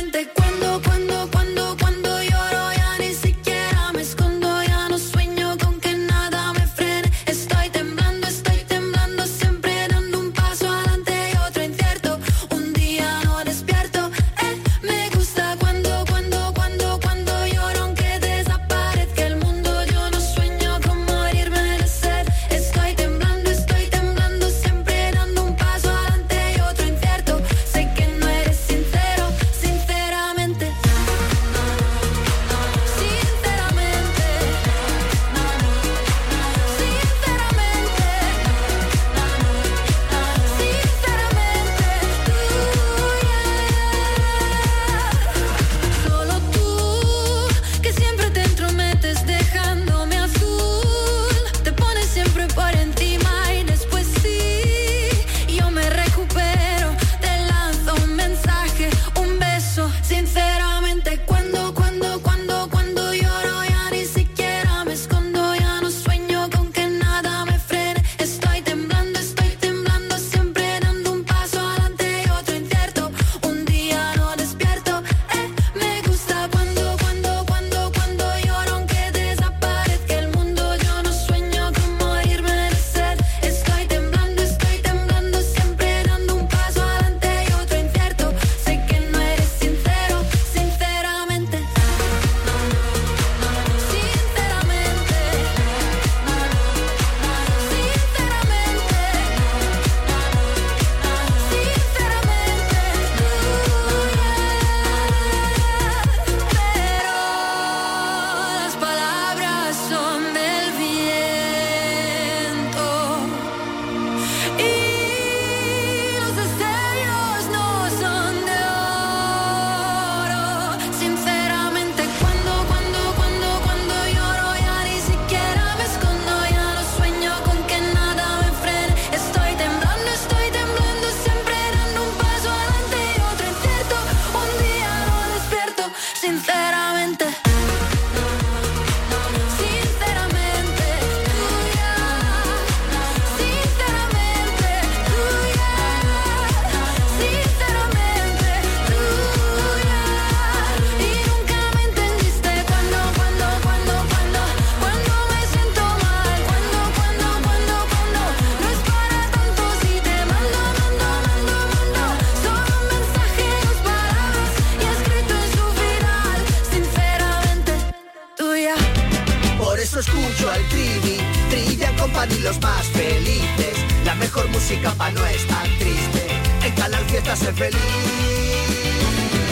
Company, los más felices, la mejor música pa' no estar triste. En Canal Fiesta sé feliz.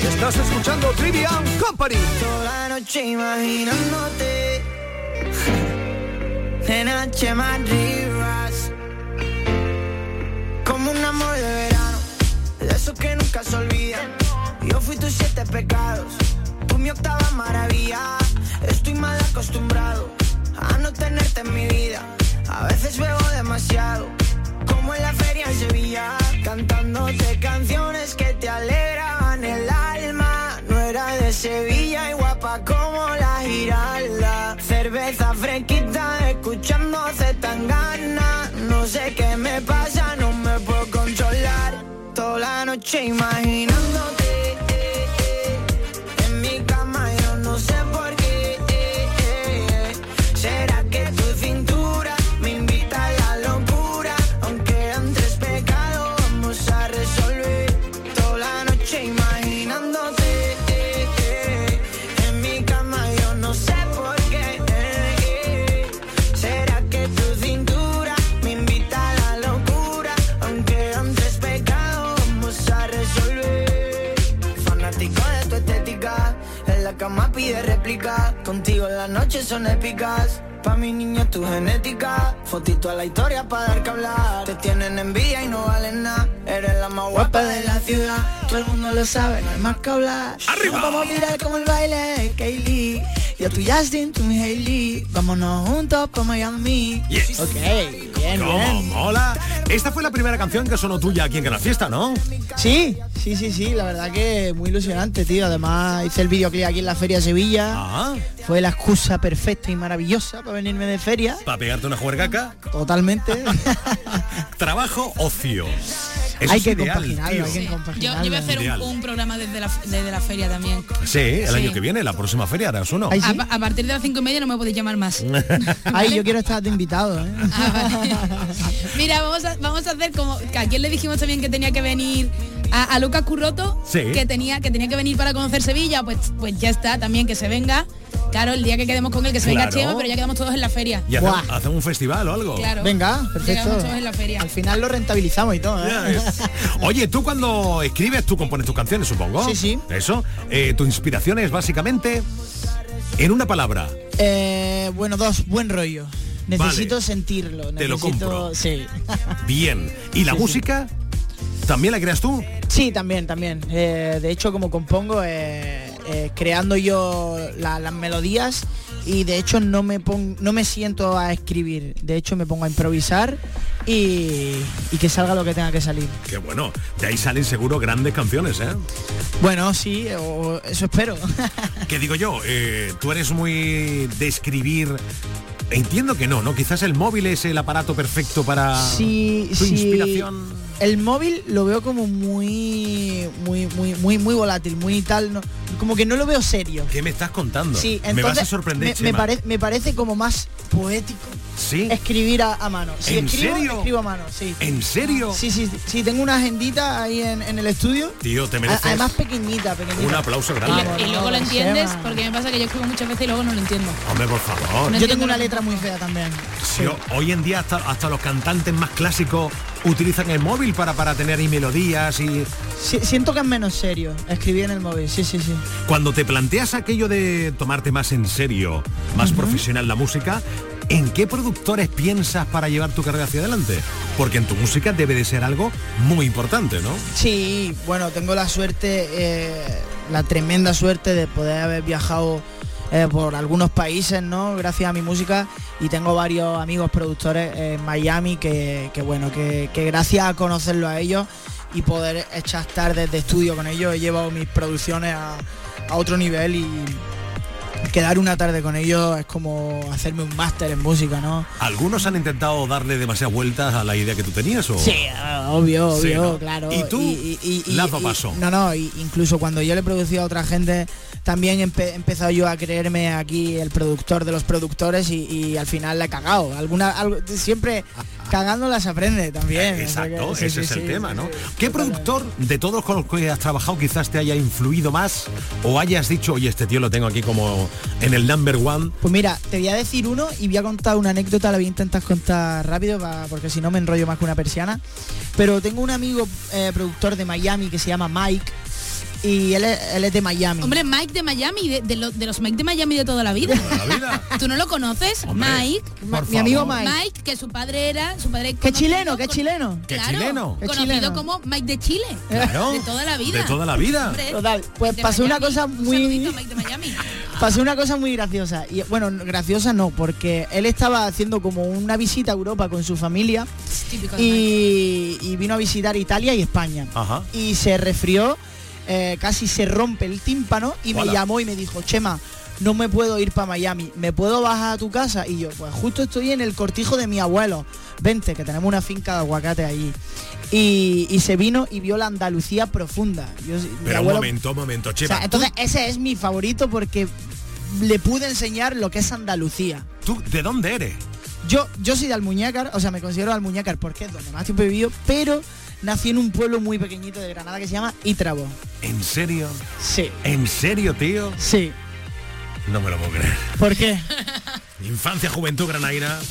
Estás escuchando Trivian Company. Toda la noche imaginándote en H. Rivas, como un amor de verano, de esos que nunca se olvidan. Yo fui tus siete pecados, tú mi octava maravilla. Estoy mal acostumbrado a no tenerte en mi vida. A veces bebo demasiado, como en la feria en Sevilla, cantándote canciones que te alegraban el alma. No era de Sevilla y guapa como la Giralda. Cerveza fresquita, escuchando Zetangana. No sé qué me pasa, no me puedo controlar. Toda la noche imaginándote en mi cama, yo no sé por qué. ¿Será que tu cintura me invita a la locura? Aunque antes pecado, vamos a resolver. Toda la noche imaginándote en mi cama, yo no sé por qué. ¿Será que tu cintura me invita a la locura? Aunque antes pecado, vamos a resolver. Fanático de tu estética, en la cama pide réplica. Contigo las noches son épicas. Pa' mi niño tu genética, fotito a la historia para dar que hablar. Te tienen envidia y no valen nada. Eres la más guapa de la ciudad. Todo el mundo lo sabe, no hay más que hablar. ¡Arriba! Vamos a mirar como el baile, Kaylee. Yo tu Justin, tú mi Hailey. Vámonos juntos pa' Miami. Yes. Ok, bien, ¿Cómo bien. mola? Esta fue la primera canción que sonó tuya aquí en Canal Fiesta, ¿no? Sí, sí, sí, sí, la verdad que muy ilusionante, tío. Además hice el videoclip aquí en la Feria de Sevilla. Ah. Fue la excusa perfecta y maravillosa para venirme de feria. Para pegarte una juergaca. Totalmente. Trabajo, ocio. Eso hay es que ideal, compaginarlo, tío. hay que Yo, compaginarlo. yo voy a hacer Ideal. un, un programa desde la, desde la feria también. Sí, el Sí. año que viene, la próxima feria harás uno. Ay, sí. A, pa- a partir de las cinco y media no me podéis llamar más. Ay, yo quiero estar de invitado, ¿eh? Ah, vale. Mira, vamos a, vamos a hacer como que a quien le dijimos también que tenía que venir a, a Lucas Curroto, Sí. que tenía que tenía que venir para conocer Sevilla, pues pues ya está, también que se venga. Claro, el día que quedemos con él, que se venga Claro. Chema, pero ya quedamos todos en la feria. Y Buah. hacemos, hacemos un festival o algo. Claro. Venga, perfecto. Llegamos todos en la feria. Al final lo rentabilizamos y todo, ¿eh? Ya ves. Oye, tú cuando escribes, tú compones tus canciones, supongo. Sí, sí. Eso. Eh, tu inspiración es básicamente en una palabra. Eh, bueno, dos, buen rollo. Necesito Vale. sentirlo. Te lo necesito- compro. Sí. Bien. ¿Y la Sí, sí. música? ¿También la creas tú? Sí, también, también. Eh, de hecho, como compongo, eh, eh, creando yo la- las melodías y de hecho no me pon- no me siento a escribir. De hecho, me pongo a improvisar y, y que salga lo que tenga que salir. Que bueno, de ahí salen seguro grandes canciones, ¿eh? Bueno, sí, o eso espero. ¿Qué digo yo? Eh, tú eres muy de escribir. Entiendo que no, ¿no? Quizás el móvil es el aparato perfecto para Sí, tu sí. inspiración. El móvil lo veo como muy, muy, muy, muy, muy volátil, muy tal, no, como que no lo veo serio. ¿Qué me estás contando? Sí, entonces me vas a sorprender, me, me, Chema. pare- me parece como más poético ¿Sí? escribir a, a mano. Si ¿En escribo, serio? escribo a mano, sí. ¿En serio? Sí, sí, sí, tengo una agendita ahí en, en el estudio. Tío, te A- mereces Además pequeñita, pequeñita. un aplauso Y, grande. lo- y luego lo Vamos, entiendes, Chema. porque me pasa que yo escribo muchas veces y luego no lo entiendo. Hombre, por favor. No Yo entiendo tengo una lo que- letra muy fea también. Sí, ho- hoy en día hasta, hasta los cantantes más clásicos utilizan el móvil para, para tener ahí melodías y Sí, siento que es menos serio escribir en el móvil, sí, sí, sí. cuando te planteas aquello de tomarte más en serio, más profesional la música, ¿en qué productores piensas para llevar tu carrera hacia adelante? Porque en tu música debe de ser algo muy importante, ¿no? Sí, bueno, tengo la suerte, eh, la tremenda suerte de poder haber viajado eh, por algunos países, ¿no? Gracias a mi música, y tengo varios amigos productores en Miami que, que bueno, que, que gracias a conocerlo a ellos y poder echar tardes de estudio con ellos, he llevado mis producciones a, a otro nivel y quedar una tarde con ellos es como hacerme un máster en música, ¿no? ¿Algunos han intentado darle demasiadas vueltas a la idea que tú tenías? O... Sí, ah, obvio, Sí, obvio, ¿no? claro. ¿Y tú? Y, y- y- Lazo y- paso. No, no, y incluso cuando yo le he producido a otra gente, también empe- he empezado yo a creerme aquí el productor de los productores y, y al final la he cagado. Alguna, algo, siempre cagándolas se aprende también. Eh, O sea que- Exacto, sí, ese sí, es el sí, tema, sí, ¿no? sí. ¿Qué productor de todos con los que has trabajado quizás te haya influido más o hayas dicho, oye, este tío lo tengo aquí como en el number one? Pues mira, te voy a decir uno y voy a contar una anécdota, la voy a intentar contar rápido pa- porque si no me enrollo más que una persiana. Pero tengo un amigo eh, productor de Miami que se llama Mike y él es, él es de Miami. Hombre, Mike de Miami, de, de, lo- de los Mike de Miami de toda la vida. ¿La vida? ¿Tú no lo conoces? Hombre, Mike. por Mi amigo favor. Mike. Mike, que su padre era, su padre ¿Qué conocido chileno? ¿Qué con- chileno? ¿Qué Claro, chileno? ¿Qué conocido chileno? como Mike de Chile. Claro. De toda la vida. De toda la vida. Hombre, Total, pues de pasó una Miami. cosa Un muy... saludito a Mike de Miami. Pasó una cosa muy graciosa. Y bueno, graciosa no, porque él estaba haciendo como una visita a Europa con su familia Típico de Mike. y, y vino a visitar Italia y España. Ajá. Y se resfrió, eh, casi se rompe el tímpano y me Hola. llamó y me dijo, Chema, no me puedo ir para Miami, ¿me puedo bajar a tu casa? Y yo, pues justo estoy en el cortijo de mi abuelo, vente, que tenemos una finca de aguacate allí. Y, y se vino y vio la Andalucía profunda. Yo, mi Pero un abuelo- momento, un momento, o Chema. sea, entonces ese es mi favorito porque le pude enseñar lo que es Andalucía. ¿tú, ¿tú de dónde eres? Yo, yo soy de Almuñécar, o sea, me considero de Almuñécar porque es donde más tiempo he vivido, pero nací en un pueblo muy pequeñito de Granada que se llama Ítrabo. ¿En serio? Sí. ¿En serio, tío? Sí. No me lo puedo creer. ¿Por qué? Infancia, juventud granaína,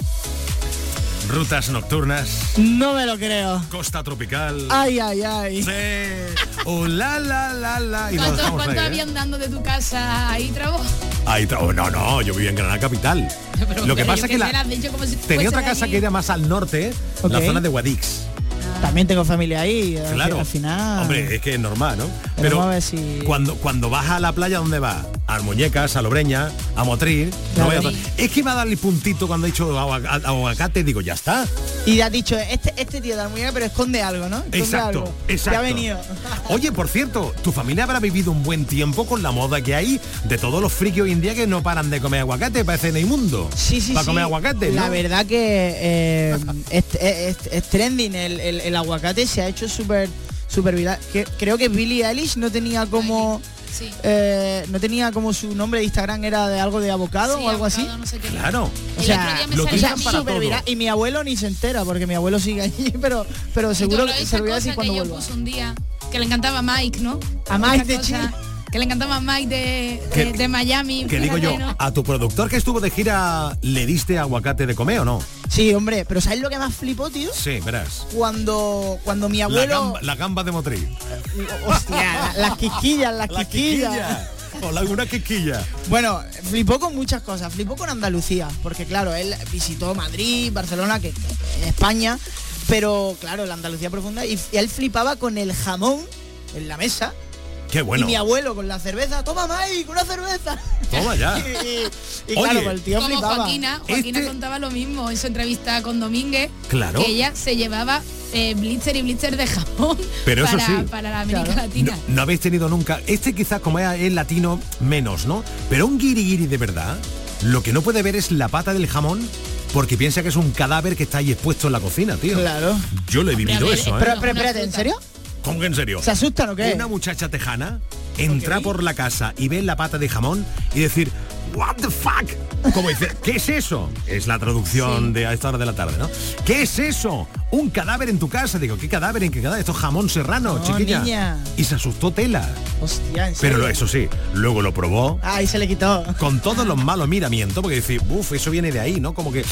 rutas nocturnas, No me lo creo. costa tropical. Ay, ay, ay. Sí. Oh, la, la, la, la. Y lo ¿Cuánto, dejamos cuánto ahí, ¿eh? habían dando de tu casa ahí, Trabo? Ahí tra- oh, no, no, yo vivía en Granada Capital. Lo que pasa es que la, tenía otra casa que era más al norte, la Ok. zona de Guadix. También tengo familia ahí. al- Claro. Al final. Hombre, es que es normal, ¿no? Pero Pero vamos a ver si- cuando, cuando vas a la playa, ¿dónde vas? A Muñecas, a Lobreña, a Motril. No Claro. vayas a- es que me ha dado el puntito cuando he dicho aguac- aguacate, digo, ya está. Y has dicho, este, este tío de Almuñécar, pero esconde algo, ¿no? Esconde Exacto, algo. exacto. Ya ha venido. Oye, por cierto, tu familia habrá vivido un buen tiempo con la moda que hay de todos los frikis hoy en día que no paran de comer aguacate, parecen inmundo. Sí, sí, Para sí. comer aguacate, ¿no? La verdad que eh, es, es- es- es trending, el, el- el aguacate se ha hecho súper súper viral. Que, creo que Billie Eilish no tenía como... Sí. eh, no tenía como su nombre de Instagram, era de algo de abocado Sí, o algo abocado, así. no sé qué. Claro. O El sea, otro día me lo salió usan a mí- para súper todo. viral. Y mi abuelo ni se entera porque mi abuelo sigue allí, pero, pero Y seguro todo que esa se lo voy a cosa decir cuando que yo vuelva. puse un día que le encantaba a Mike, ¿no? A Mike Esa de cosa Chile. Que le encantaba a Mike de, Que- de, de Miami. Que digo yo, fíjate, ¿no? a tu productor que estuvo de gira, ¿le diste aguacate de comer o no? Sí, hombre, pero ¿sabes lo que más flipó, tío? Sí, verás. Cuando, cuando mi La abuelo... gamba, la gamba de Motril. Hostia, la- las quisquillas, las La quisquillas. quisquilla. O la una quisquilla. Bueno, flipó con muchas cosas, flipó con Andalucía, porque claro, él visitó Madrid, Barcelona, que en España, pero claro, la Andalucía profunda, y, y él flipaba con el jamón en la mesa, Qué bueno. y mi abuelo con la cerveza, toma Mike, una cerveza. Toma ya. y, y- y Oye, claro, pues el tío Como flipaba. Joaquina, Joaquina Este- contaba lo mismo en su entrevista con Domínguez, Claro. que ella se llevaba eh, blitzer y blitzer de jamón Pero eso para, sí. para la América Claro. Latina. No, no habéis tenido nunca. Este quizás como es, es latino, menos, ¿no? Pero un guiriguiri de verdad, lo que no puede ver es la pata del jamón, porque piensa que es un cadáver que está ahí expuesto en la cocina, tío. Claro. Yo lo he vivido a ver, eso, ¿eh? Pero, pero espérate, ¿en serio? ¿Cómo que en serio? ¿Se asustan o qué? Una muchacha tejana entra Ok. por la casa y ve la pata de jamón y decir, what the fuck, como dice, ¿qué es eso? Es la traducción Sí. de a esta hora de la tarde, ¿no? ¿Qué es eso? Un cadáver en tu casa. Digo, ¿qué cadáver? ¿En qué cadáver? Esto es jamón serrano, No, chiquilla. niña. Y se asustó tela. Hostia, ¿en serio? Pero lo- eso sí, luego lo probó Ahí se le quitó. con todos los malos miramientos, porque dice, uff, eso viene de ahí, ¿no? Como que...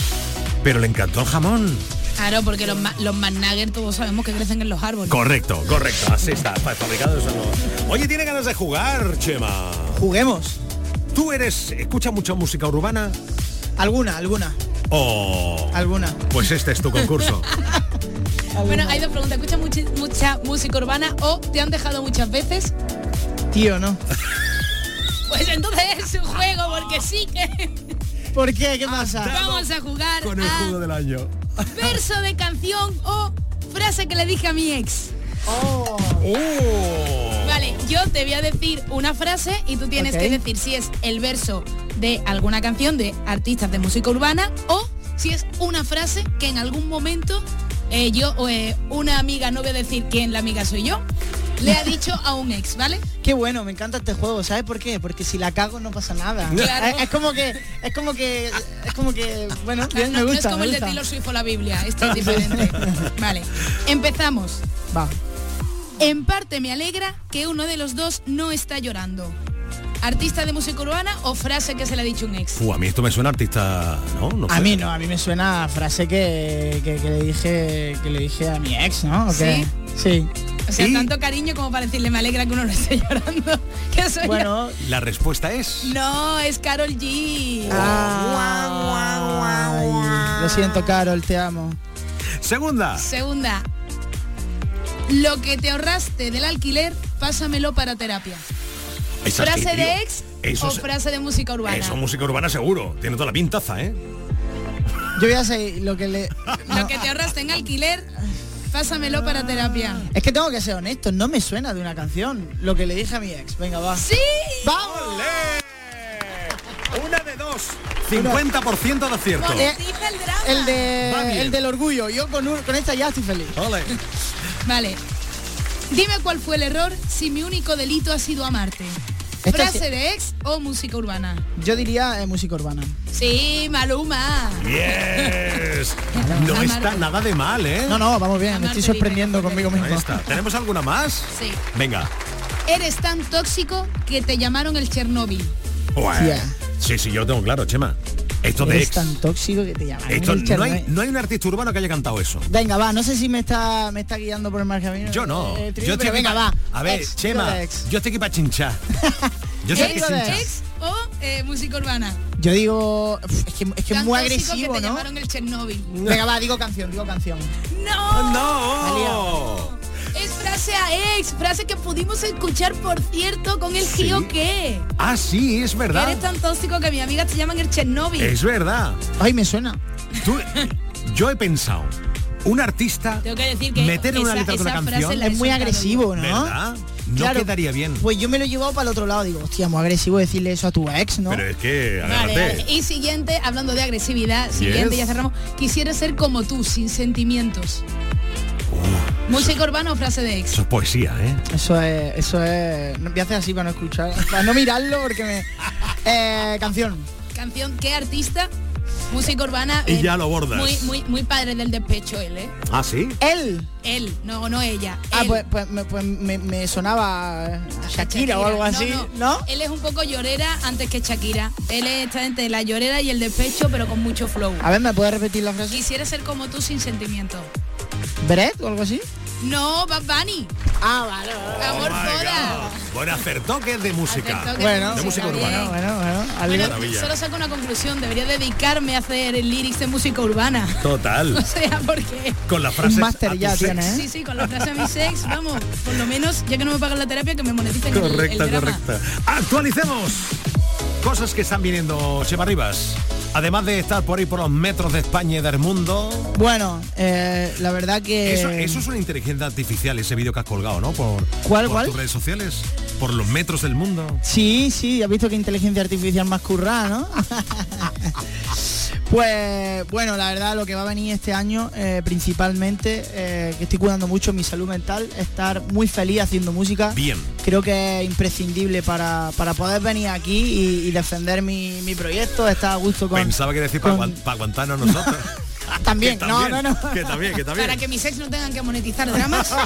Pero le encantó el jamón. Claro, porque los, ma- los McNuggets todos sabemos que crecen en los árboles. Correcto, correcto, así está, fa- fabricado eso no. Oye, ¿tiene ganas de jugar, Chema? Juguemos. ¿Tú eres, escucha mucha música urbana? Alguna, alguna, Oh, alguna. pues este es tu concurso. Bueno, hay dos preguntas. ¿Escuchas mucha, mucha música urbana o te han dejado muchas veces? Tío, ¿no? Pues entonces es un juego, porque sí que ¿Por qué? ¿Qué pasa? vamos a jugar Con el a jugo del año. verso de canción o frase que le dije a mi ex. Oh. Oh. Vale, yo te voy a decir una frase y tú tienes Ok. que decir si es el verso de alguna canción de artistas de música urbana o si es una frase que en algún momento eh, yo o eh, una amiga, no voy a decir quién la amiga soy yo, le ha dicho a un ex, ¿vale? Qué bueno, me encanta este juego, ¿sabes por qué? Porque si la cago no pasa nada. Claro. Es, es como que, es como que, es como que, bueno, bien, no, me no gusta, es como me el de gusta. Taylor Swift o la Biblia, este es diferente. Vale, empezamos. Va. En parte me alegra que uno de los dos no está llorando. ¿Artista de música urbana o frase que se le ha dicho un ex? Uh, a mí esto me suena artista, ¿no? No A sé. mí no, a mí me suena a frase que, que, que le dije que le dije a mi ex, ¿no? ¿O qué? Sí. O sea, tanto cariño como para decirle, me alegra que uno no esté llorando. Que soy Bueno, La respuesta es... No, es Karol G. Ay, lo siento, Carol, te amo. Segunda. Segunda. Lo que te ahorraste del alquiler, pásamelo para terapia. Esa- ¿Frase tío, de ex eso o es- frase de música urbana? Eso, música urbana seguro. Tiene toda la pintaza, ¿eh? Yo voy a seguir lo que le... Lo que te ahorraste en alquiler, pásamelo para terapia. Es que tengo que ser honesto, no me suena de una canción. Lo que le dije a mi ex. Venga, va. ¡Sí! ¡Vamos! Una de dos. cincuenta por ciento de acierto. Eh, el drama. el, Va de, bien. el del orgullo. Yo con, un- con esta ya estoy feliz. Ole. Vale. Dime cuál fue el error si mi único delito ha sido amarte. Esta ¿Frase sí- de ex o música urbana? Yo diría eh, música urbana. Sí, Maluma. Yes. No está nada de mal, ¿eh? No, no, vamos bien. Me estoy sorprendiendo conmigo mismo. Ahí está. ¿Tenemos alguna más? Sí. Venga. Eres tan tóxico que te llamaron el Chernobyl. Bueno. Tía. Sí, sí, yo lo tengo claro, Chema. Esto de Eres ex. tan tóxico que te llaman. Esto, el no, Chernobyl. hay, no hay un artista urbano que haya cantado eso. Venga, va, no sé si me está me está guiando por el mal camino. Yo no. eh, Trivi, Yo estoy pero aquí venga, pa- va. A ver, Ex, Chema, digo de ex. yo estoy aquí para chinchar. Yo sé que Digo de chinchar. ¿Ex o eh, música urbana? Yo digo, uf, es que, es que es Tan muy tóxico agresivo, que te ¿no? llamaron el Chernobyl. Venga, va, digo canción, digo canción. ¡No! ¡No! Es frase a ex, frase que pudimos escuchar, por cierto, con el Sí. Gio qué. Ah, sí, es verdad. Eres tan tóxico que mi amiga te llaman el Chernobyl. Es verdad. Ay, me suena. Tú, yo he pensado, un artista Tengo que decir que meter en una esa- letra de una esa frase canción la he Es muy soltado agresivo, yo. ¿no? ¿verdad? No Claro, quedaría bien. Pues yo me lo he llevado para el otro lado. Digo, hostia, muy agresivo decirle eso a tu ex, ¿no? Pero es que, Vale, agárrate. vale. Y siguiente, hablando de agresividad, siguiente, Yes. ya cerramos. Quisiera ser como tú, sin sentimientos. ¿Música urbana o frase de ex? Eso es poesía, ¿eh? Eso es, eso es. Voy a hacer así para no escuchar, para no mirarlo porque me. Eh, canción. Canción, ¿qué artista? Música urbana. Y ya lo bordas. Muy, muy, muy padre del despecho él, ¿eh? Ah, sí. Él. Él, no, no ella. Ah, él. pues, pues, me, pues me, me sonaba a Shakira, o Shakira. algo No, así, no. ¿no? Él es un poco llorera antes que Shakira. Él está entre la llorera y el despecho, pero con mucho flow. A ver, ¿me puedes repetir la frase? Quisiera ser como tú, sin sentimiento. ¿Brett o algo así? No, Bad Bunny. Ah, vale, vale. Amor Oh my foda. God. Bueno, acertó que es de música. Acertó que Bueno, de música bien. urbana. Bueno, bueno, algo- Bueno, Maravilla. solo saco una conclusión. Debería dedicarme a hacer lyrics de música urbana. Total. O sea, porque... Con la frase. Un máster ya tiene, ¿eh? Sí, sí, con la frase a mi sex, vamos, por lo menos, ya que no me pagan la terapia, que me moneticen el- el, Correcta, drama. correcta. Actualicemos. Cosas que están viniendo, Chema Rivas. Además de estar por ahí por los metros de España y del mundo. Bueno, eh, la verdad que... Eso, eso es una inteligencia artificial, ese vídeo que has colgado, ¿no? Por, ¿Cuál, por cuál? tus redes sociales. Por los metros del mundo. Sí, sí, has visto que inteligencia artificial más currada, ¿no? Pues bueno, la verdad lo que va a venir este año eh, principalmente, eh, que estoy cuidando mucho mi salud mental, estar muy feliz haciendo música. Bien. Creo que es imprescindible para, para poder venir aquí y, y defender mi, mi proyecto, estar a gusto con... Pensaba que decir con- para, aguantarnos nosotros. También, Que no, también, no, no. Que también, que también. Para que mis sex no tengan que monetizar dramas.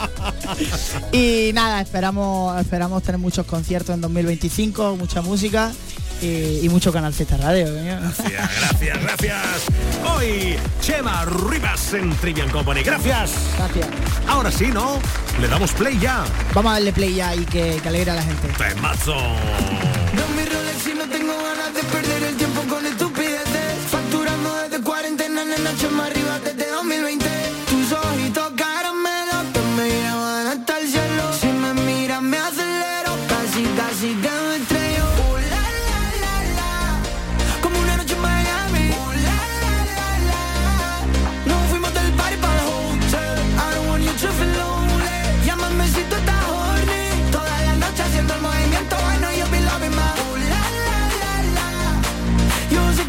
Y nada, esperamos esperamos tener muchos conciertos en dos mil veinticinco, mucha música y, y mucho Canal Fiesta Radio. coño. Gracias, gracias, gracias. Hoy, Chema Rivas en Trivian Company. Gracias. Gracias. Ahora sí, ¿no? Le damos play ya. Vamos a darle play ya y que, que alegre a la gente. Temazo. No mi Rolex y no tengo ganas de perder el tiempo con estupideces. Facturando desde cuarentena, nena, Chema Rivas desde dos mil veinte. Tus ojitos caramelos que me llevan hasta el cielo. Si me miras me acelero, casi, casi que me estrello. Uh, la, la, la, la. Como una noche en Miami. Uh, la, la, la, la. Nos fuimos del party para el hotel. I don't want you to feel lonely. Llámame si tú estás horny. Toda la noche haciendo el movimiento. I know you'll be loving my. Uh, la, la, la, la. Yo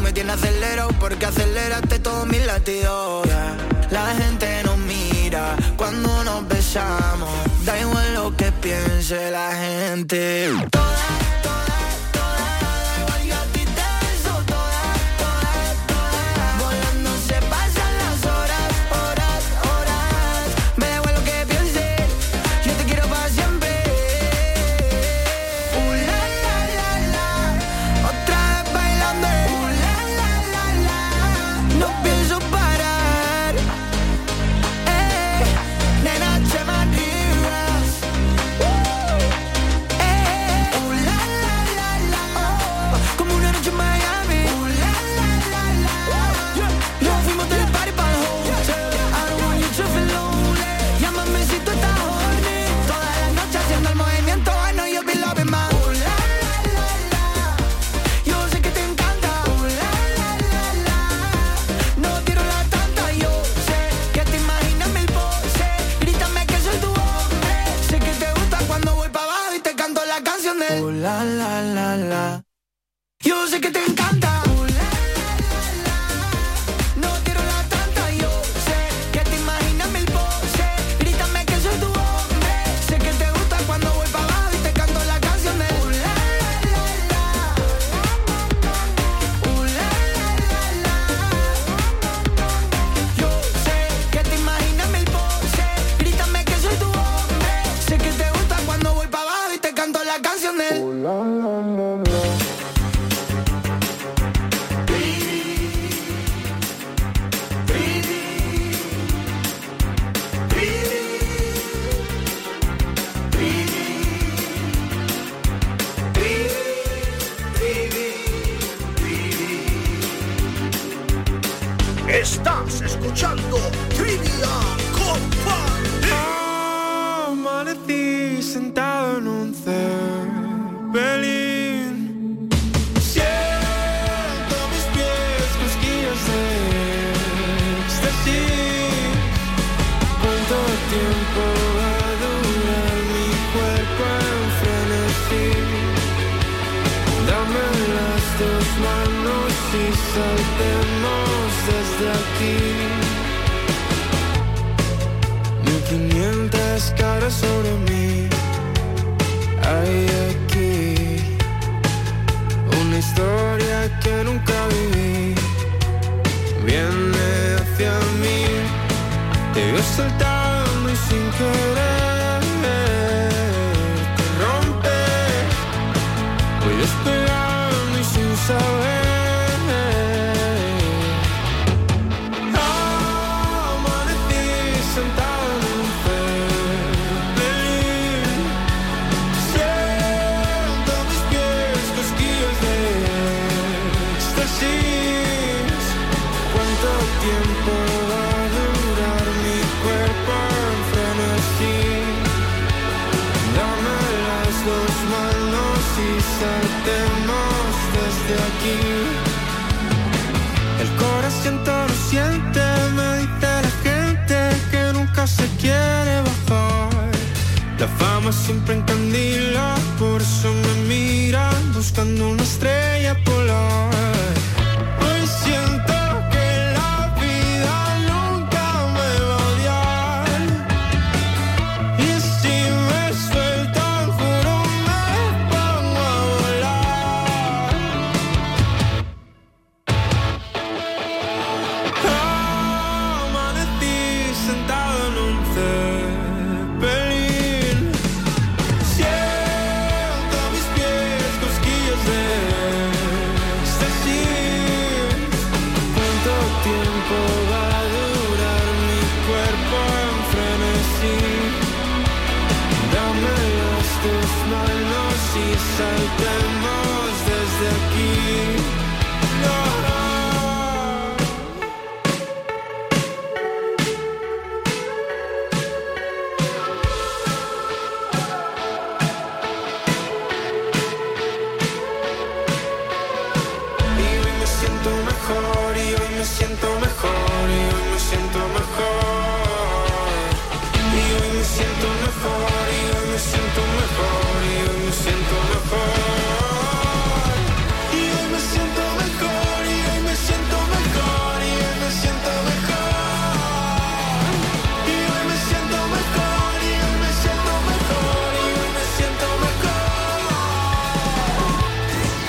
me tiene acelerado porque aceleraste todos mis latidos. Yeah. La gente nos mira cuando nos besamos, da igual lo que piense la gente. Todas, todas, todas, da igual yo a ti te beso. Todas, todas, todas, volando se pasan las horas, horas, horas. Me da igual lo que piense, yo te quiero para siempre. Uh, la, la, la, la, otra vez bailando. Uh, la, la, la, la, no pienso parar. Eh, nena, te me arribas. Uh, eh, uh, la, la, la, la, oh, como una noche en Miami. Uh, la, la, la, la, yeah. Nos fuimos del party pa'l hotel. I don't want you to feel lonely. Llámame si tú estás horny. Toda la noche haciendo el movimiento. I know you'll be loving my. Uh, la, la, la, la, yo sé que te encanta. Uh, la, la, la, la, no tiro la tanta. Yo sé que te imaginas mil poses. Grítame que soy tu hombre. Sé que te gusta cuando voy pa' abajo y te canto la canción de. Uh, la, la, la, la, yo sé que te encanta. Uh, la, la, la, la, no tiro la tanta. Yo sé que te imaginas mil poses. Grítame que soy tu hombre. Sé que te gusta cuando voy pa' abajo y te canto la canción de. Uh, la, la, la, la, uh, la, la, la, la, yo sé que te imaginas mil poses. Grítame que soy tu hombre. Sé que te gusta cuando voy pa' abajo y te canto la canción de. Uh, la, la, la, la. Estás escuchando Trivia Company. Amanecí sentado en un Zeppelin. Siento mis pies cosquillas de éxtasis. ¿Cuánto tiempo va a durar mi cuerpo en frenesí? Dame las dos manos y saltemos desde aquí. Mil quinientas caras sobre mí. Hay aquí una historia que nunca viví. Viene hacia mí. Te veo saltando y sin querer te rompe. Voy despegando y sin saber. Tiempo va a durar mi cuerpo en frenesí. Dame las dos manos y saltemos desde aquí. El corazón todo lo siente, me dice la gente que nunca se quiere bajar. La fama siempre encandila, por eso me miran buscando una estrella polar. Hoy siento saltemos desde aquí. No, no. Y hoy me siento mejor, y hoy me siento mejor, y hoy me siento mejor.